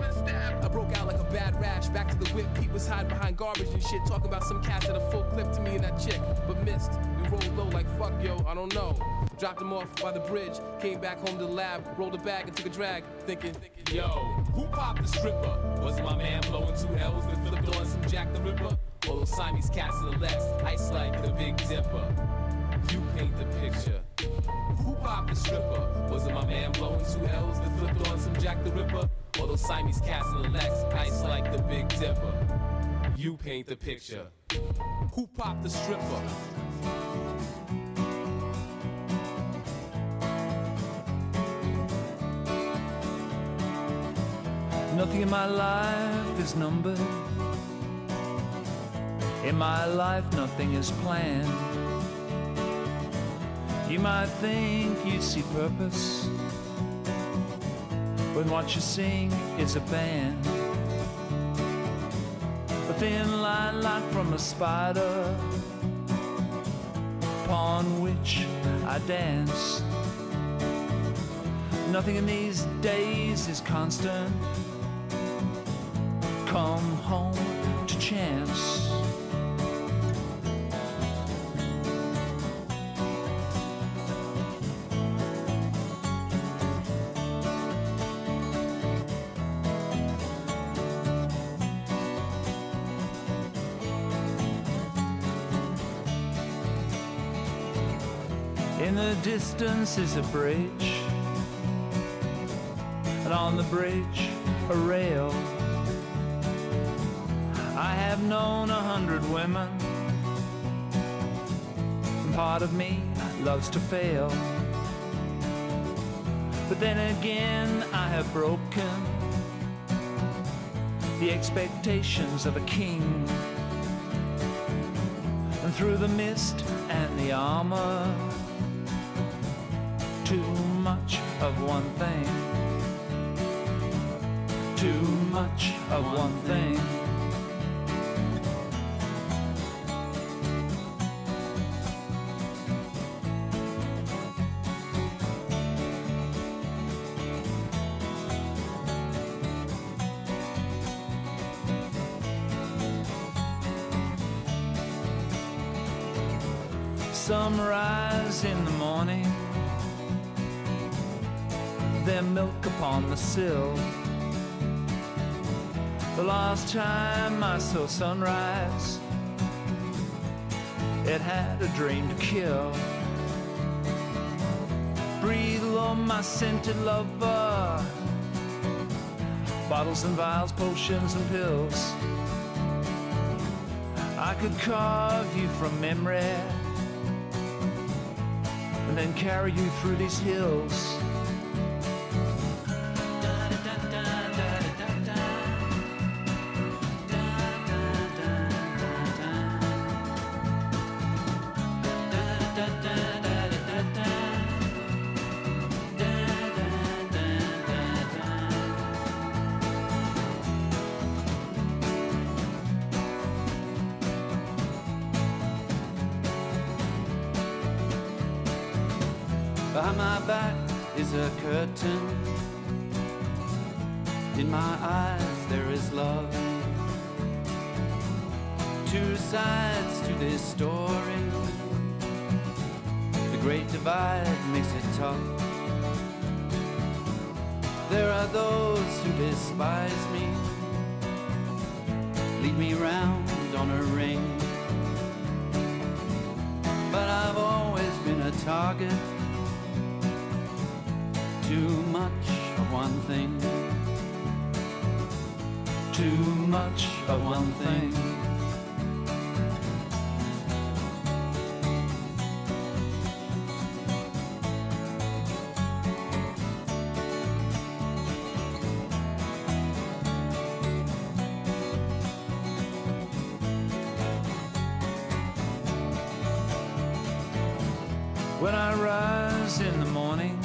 I broke out like a bad rash. Back to the whip. Pete was hiding behind garbage and shit, talking about some cats at a full clip to me and that chick, but missed. We rolled low like fuck, yo, I don't know. Dropped him off by the bridge. Came back home to the lab. Rolled a bag and took a drag. Thinking, yo, who popped the stripper? Was it my man blowing 2 L's that flipped on some Jack the Ripper? Or those Siamese cats to the left, ice like the Big Dipper? You paint the picture. Who popped the stripper? Was it my man blowing 2 L's that flipped on some Jack the Ripper? Or those Siamese cats to the left, ice like the Big Dipper? You paint the picture. Who popped the stripper? Nothing in my life is numbered. In my life, nothing is planned. You might think you see purpose when what you sing is a band. A thin line like from a spider upon which I dance. Nothing in these days is constant. Come home to chance. In the distance is a bridge, and on the bridge a rail. I have known 100 women, and part of me loves to fail. But then again I have broken the expectations of a king. And through the mist and the armor, too much of one thing. Too much of one thing. Some rise in the morning, their milk upon the sill. The last time I saw sunrise, it had a dream to kill. Breathe on my scented lover, bottles and vials, potions and pills. I could carve you from memory and then carry you through these hills. Behind my back is a curtain. In my eyes there is love. Two sides to this story. The great divide makes it tough. There are those who despise me, lead me round on a ring. But I've always been a target. Too much of one thing. Too much of one thing. When I rise in the morning,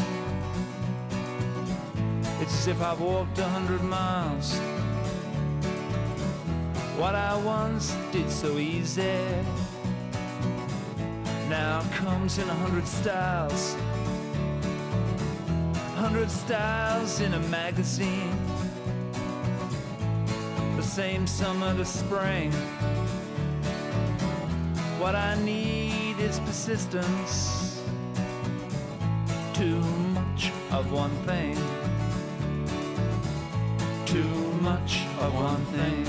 it's as if I've walked 100 miles. What I once did so easy now comes in 100 styles. 100 styles in a magazine. The same summer to spring. What I need is persistence. Too much of one thing. Too much of one thing.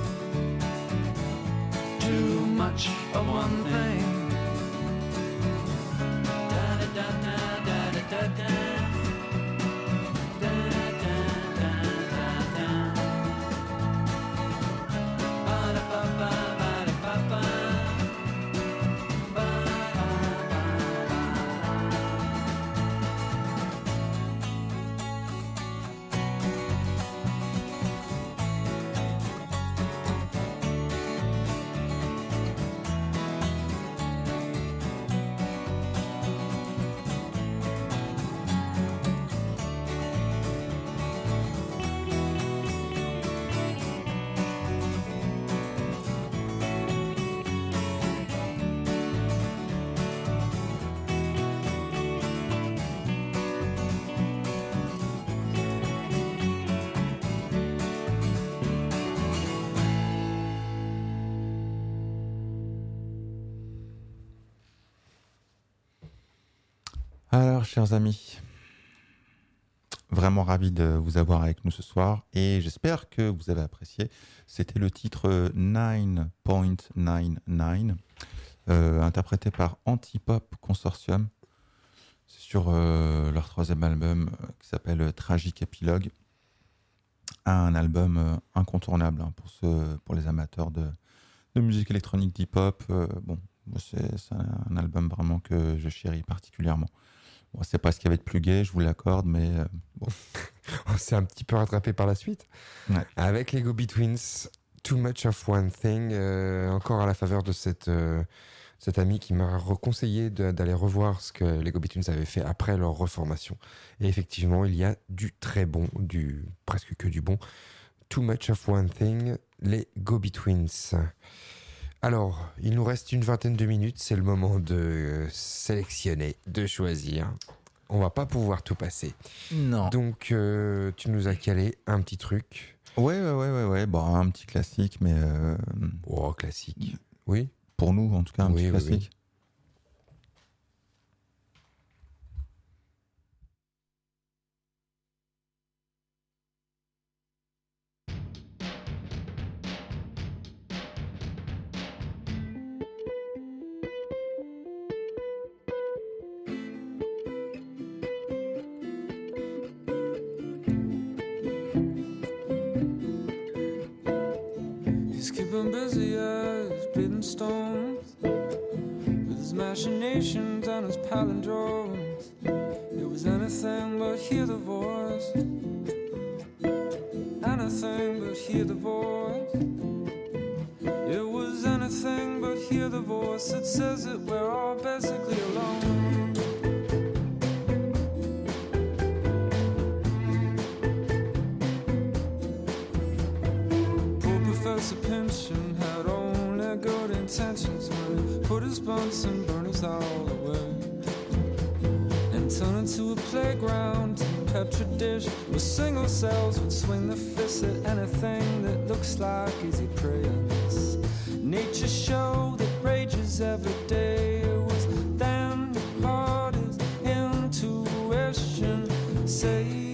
Too much of one thing. Da da da da da da da. Da da da da da. Ba da ba ba ba da ba ba. Alors, chers amis, vraiment ravi de vous avoir avec nous ce soir et j'espère que vous avez apprécié. C'était le titre 9.99, interprété par Antipop Consortium. C'est sur leur troisième album qui s'appelle Tragique Épilogue. Un album incontournable pour les amateurs de musique électronique, d'hip-hop. C'est un album vraiment que je chéris particulièrement. Bon, c'est pas ce qu'il y avait de plus gai, je vous l'accorde, mais bon. On s'est un petit peu rattrapé par la suite. Ouais. Avec les Go-Betweens, Too Much of One Thing, encore à la faveur de cet ami qui m'a reconseillé d'aller revoir ce que les Go-Betweens avaient fait après leur reformation. Et effectivement, il y a du très bon, presque que du bon. Too Much of One Thing, les Go-Betweens. Alors, il nous reste une vingtaine de minutes, c'est le moment de sélectionner, de choisir. On va pas pouvoir tout passer. Non. Donc, tu nous as calé un petit truc. Ouais. Bon, un petit classique, mais... classique. Oui. Pour nous, en tout cas, un petit classique. Oui. Keeping busy as beaten stones, with his machinations and his palindromes. It was anything but hear the voice, anything but hear the voice. It was anything but hear the voice that says that we're all basically alone. Professor Pynchon had only good intentions when he put his Bunsen burners all away. And turn into a playground, a petri dish where single cells would swing their fists at anything that looks like easy prey. And this nature show that rages every day, it was then the heart is intuition say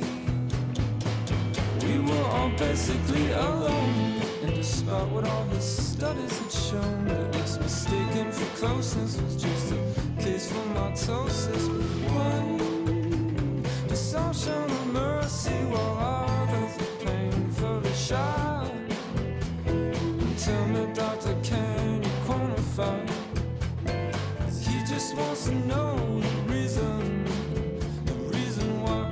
we were all basically alone. And despite what all his studies had shown, that was mistaken for closeness was just a case for mitosis. But why do some show no mercy while others are painfully shy? And tell me, doctor, can you quantify? 'Cause he just wants to know the reason why.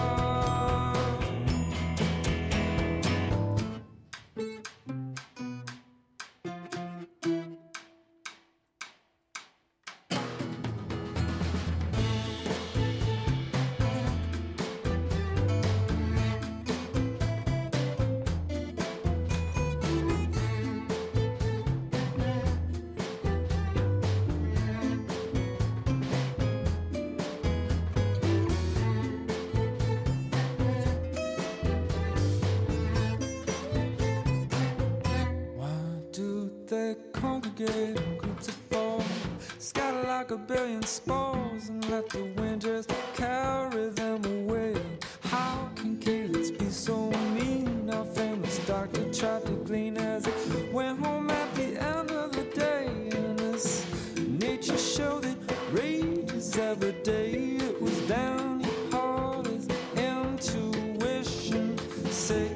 They congregate in groups of four, scatter like a billion spores, and let the wind just carry them away. How can Calyx be so mean? Our famous doctor tried to glean as it went home at the end of the day. And this nature show that rages every day. It was down your heart as intuition say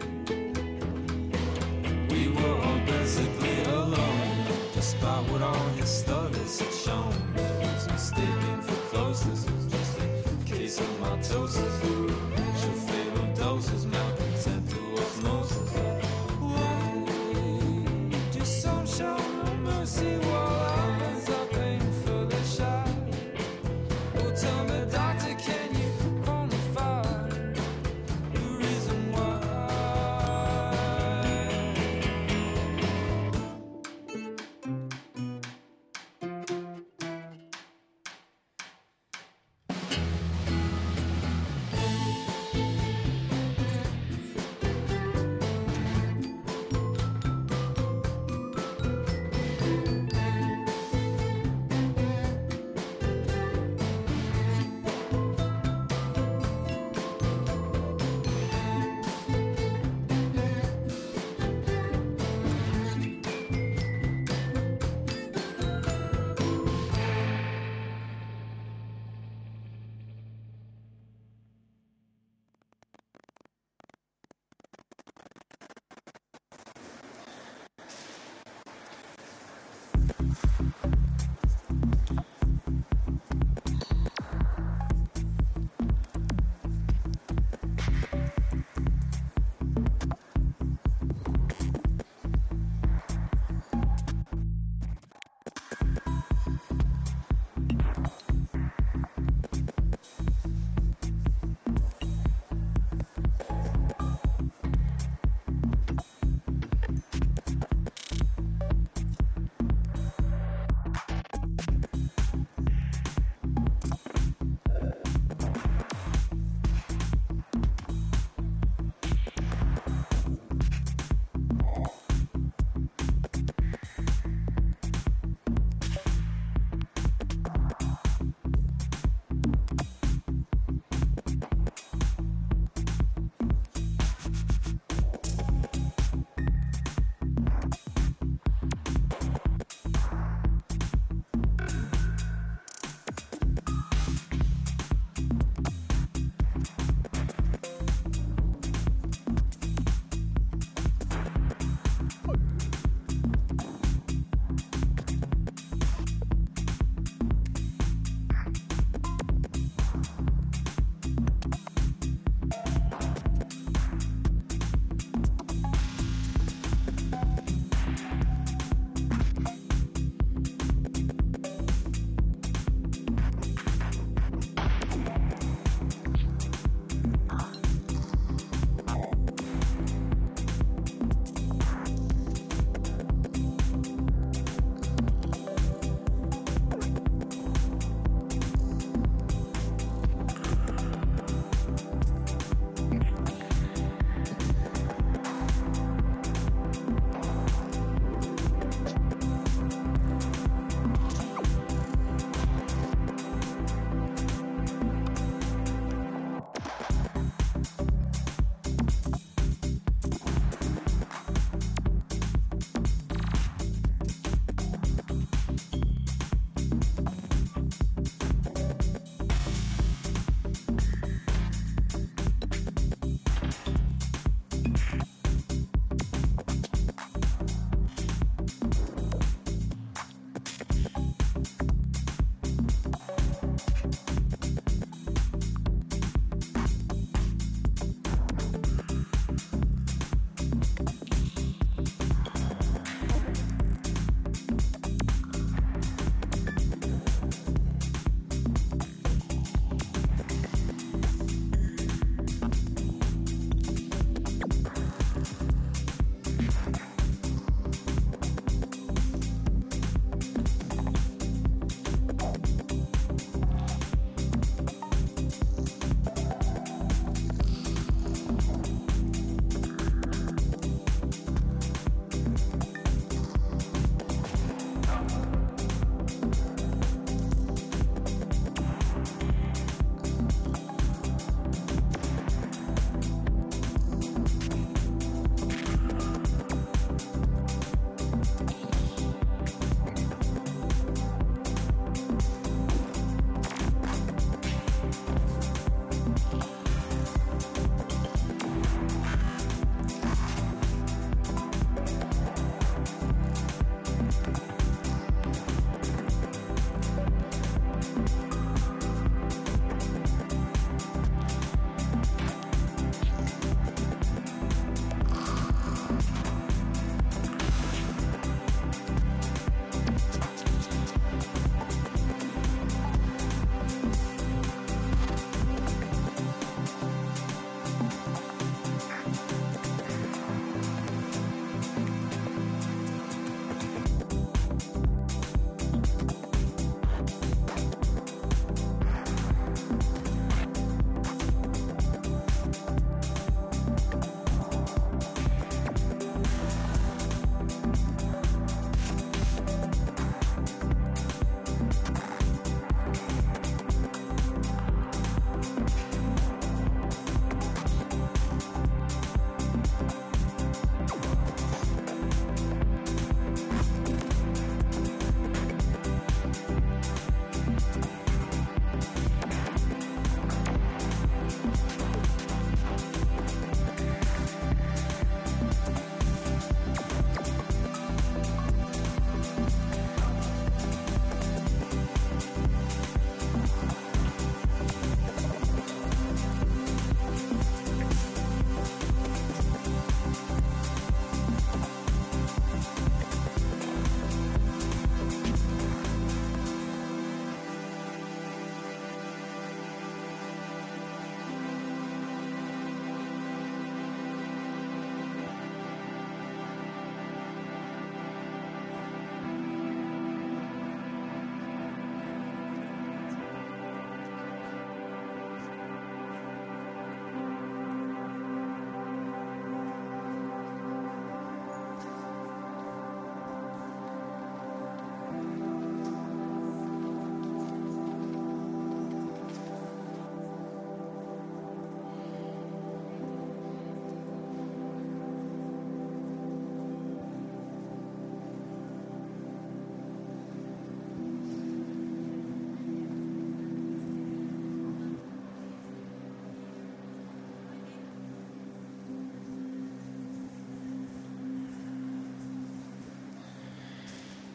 we were all basically alone, despite what all his studies had shown. It was mistaken for closeness, it was just a case of mitosis. Show fatal doses, malcontent to osmosis. Why do some show no mercy while others are painfully shy? Oh, tell me, doctor, can you quantify the reason why?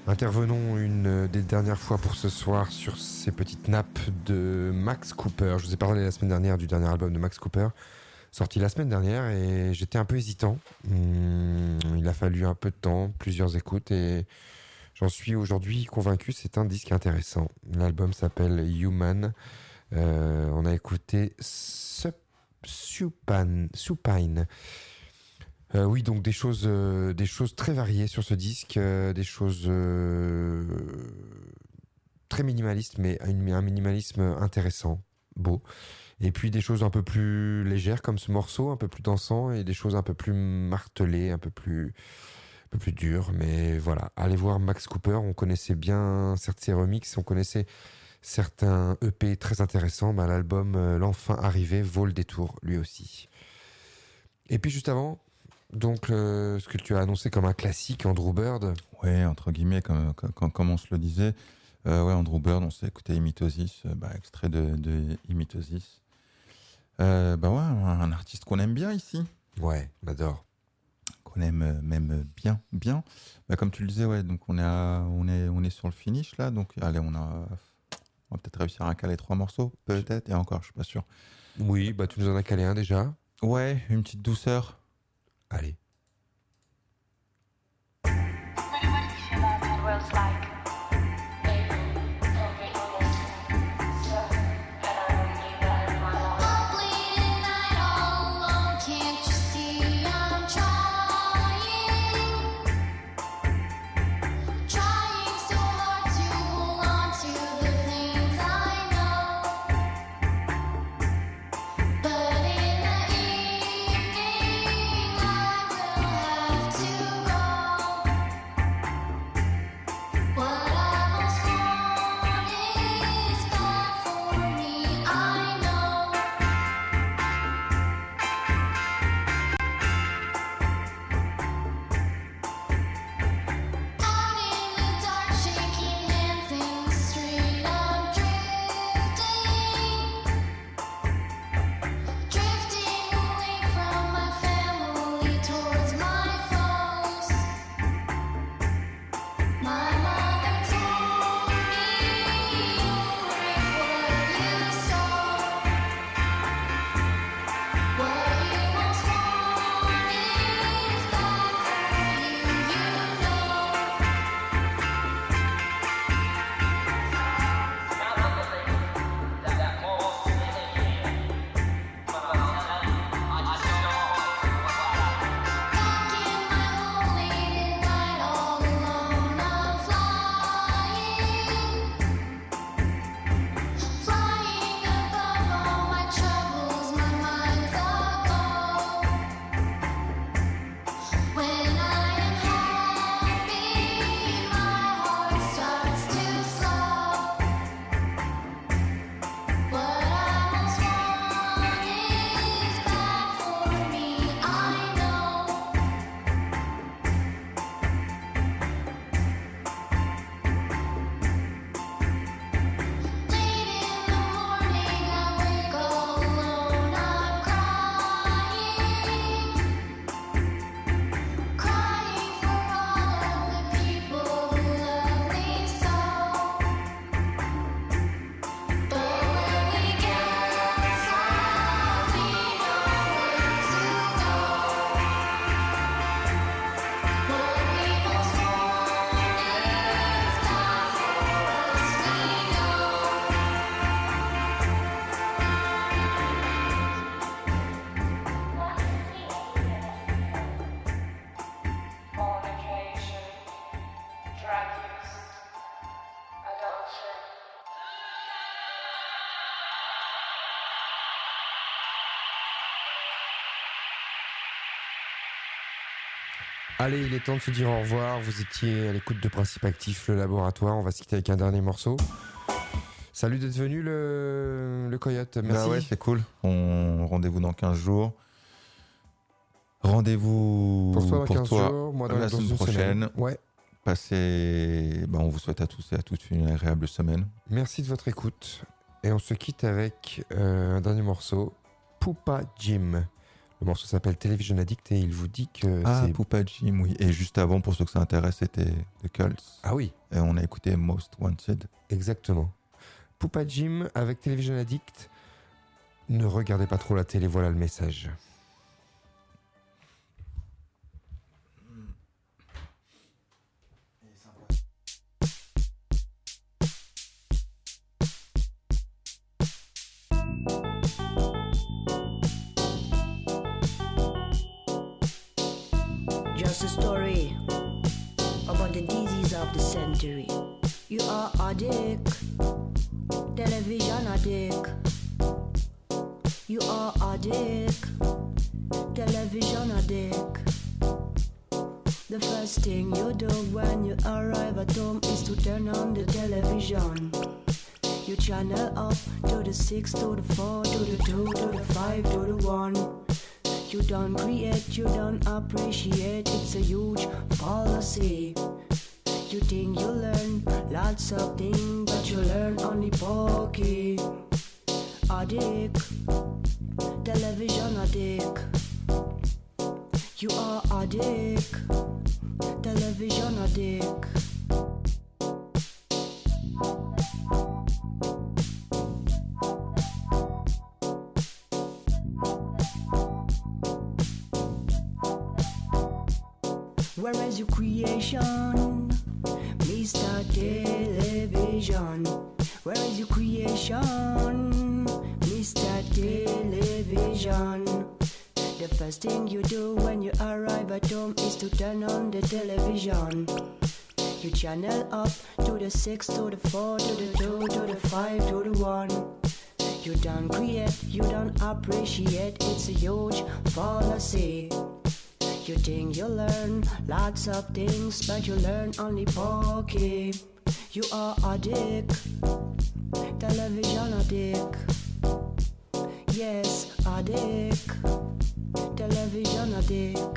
Intervenons une des dernières fois pour ce soir sur ces petites nappes de Max Cooper. Je vous ai parlé la semaine dernière du dernier album de Max Cooper, sorti la semaine dernière, et j'étais un peu hésitant. Il a fallu un peu de temps, plusieurs écoutes, et j'en suis aujourd'hui convaincu, c'est un disque intéressant. L'album s'appelle Human. On a écouté Supine. Oui, donc des choses très variées sur ce disque, des choses très minimalistes, mais un minimalisme intéressant, beau. Et puis des choses un peu plus légères comme ce morceau, un peu plus dansant, et des choses un peu plus martelées, un peu plus dures. Mais voilà, allez voir Max Cooper. On connaissait bien certes ses remixes, on connaissait certains EP très intéressants. Bah, l'album L'Enfin Arrivé vaut le détour, lui aussi. Et puis juste avant, donc ce que tu as annoncé comme un classique, Andrew Bird. Ouais, entre guillemets, comme on se le disait. Andrew Bird, on s'est écouté Imitosis, extrait de Imitosis. Un artiste qu'on aime bien ici. Ouais, on adore. Qu'on aime même bien. Comme tu le disais, ouais, donc on est sur le finish là, donc allez, on va peut-être réussir à caler 3 morceaux, peut-être, et encore, je suis pas sûr. Oui, tu nous en as calé un déjà. Ouais, une petite douceur. Allez. Allez, il est temps de se dire au revoir. Vous étiez à l'écoute de Principe Actif, le laboratoire. On va se quitter avec un dernier morceau. Salut d'être venu, le Coyote. Merci. Ouais, c'est cool. Rendez-vous dans 15 jours. Rendez-vous pour toi, jours, moi dans la semaine prochaine. Ouais. On vous souhaite à tous et à toutes une agréable semaine. Merci de votre écoute. Et on se quitte avec un dernier morceau. Poupa Jim. Le morceau s'appelle Television Addict et il vous dit que Ah, c'est... Poupa Jim, oui. Et juste avant, pour ceux que ça intéresse, c'était The Cults. Ah oui. Et on a écouté Most Wanted. Exactement. Poupa Jim avec Television Addict. Ne regardez pas trop la télé, voilà le message. Just a story about the disease of the century. You are addict, television addict. You are addict, television addict. The first thing you do when you arrive at home is to turn on the television. You channel up to the 6, to the 4, to the 2, to the 5, to the 1. You don't create, you don't appreciate, it's a huge fallacy. You think you learn lots of things, but you learn only pokey. Addict, television addict. You are addict, television addict. Where is your creation, Mr. Television? Where is your creation, Mr. Television? The first thing you do when you arrive at home is to turn on the television. You channel up to the 6, to the 4, to the 2, to the 5, to the 1. You don't create, you don't appreciate, it's a huge fallacy. You think you learn lots of things, but you learn only pokey. You are addict, television addict. Yes, addict, television addict.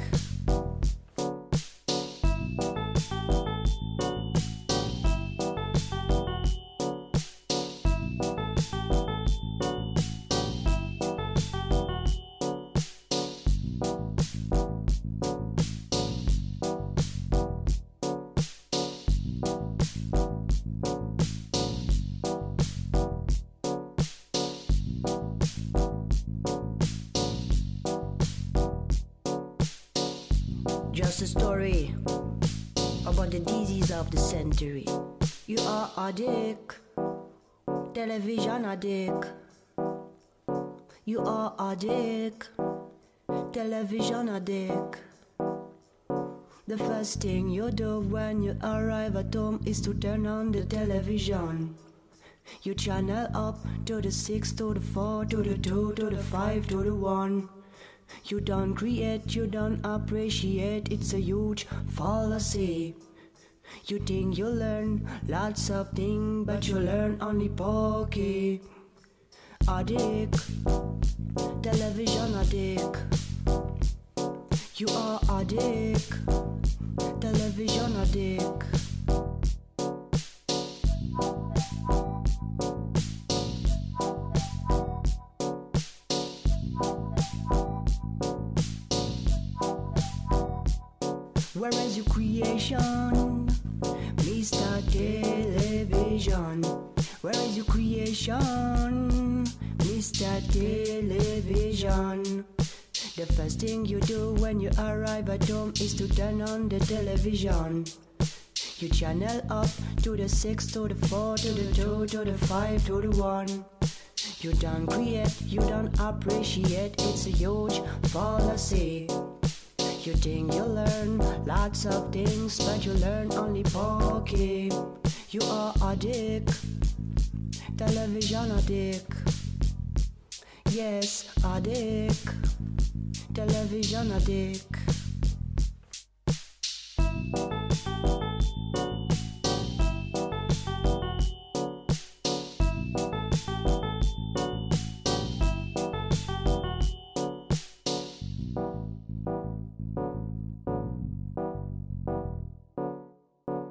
Just a story about the disease of the century. You are addict, television addict. You are addict, television addict. The first thing you do when you arrive at home is to turn on the television. You channel up to the 6, to the 4, to the 2, to the 5, to the 1. You don't create, you don't appreciate, it's a huge fallacy. You think you learn lots of things, but you learn only pokey. Addict, television addict. You are addict, television addict. Where is your creation, Mr. Television? Where is your creation, Mr. Television? The first thing you do when you arrive at home is to turn on the television. You channel up to the 6, to the 4, to the 2, to the 5, to the 1. You don't create, you don't appreciate, it's a huge fallacy. You think you learn lots of things, but you learn only pokey. You are addict, television addict. Yes, addict, television addict.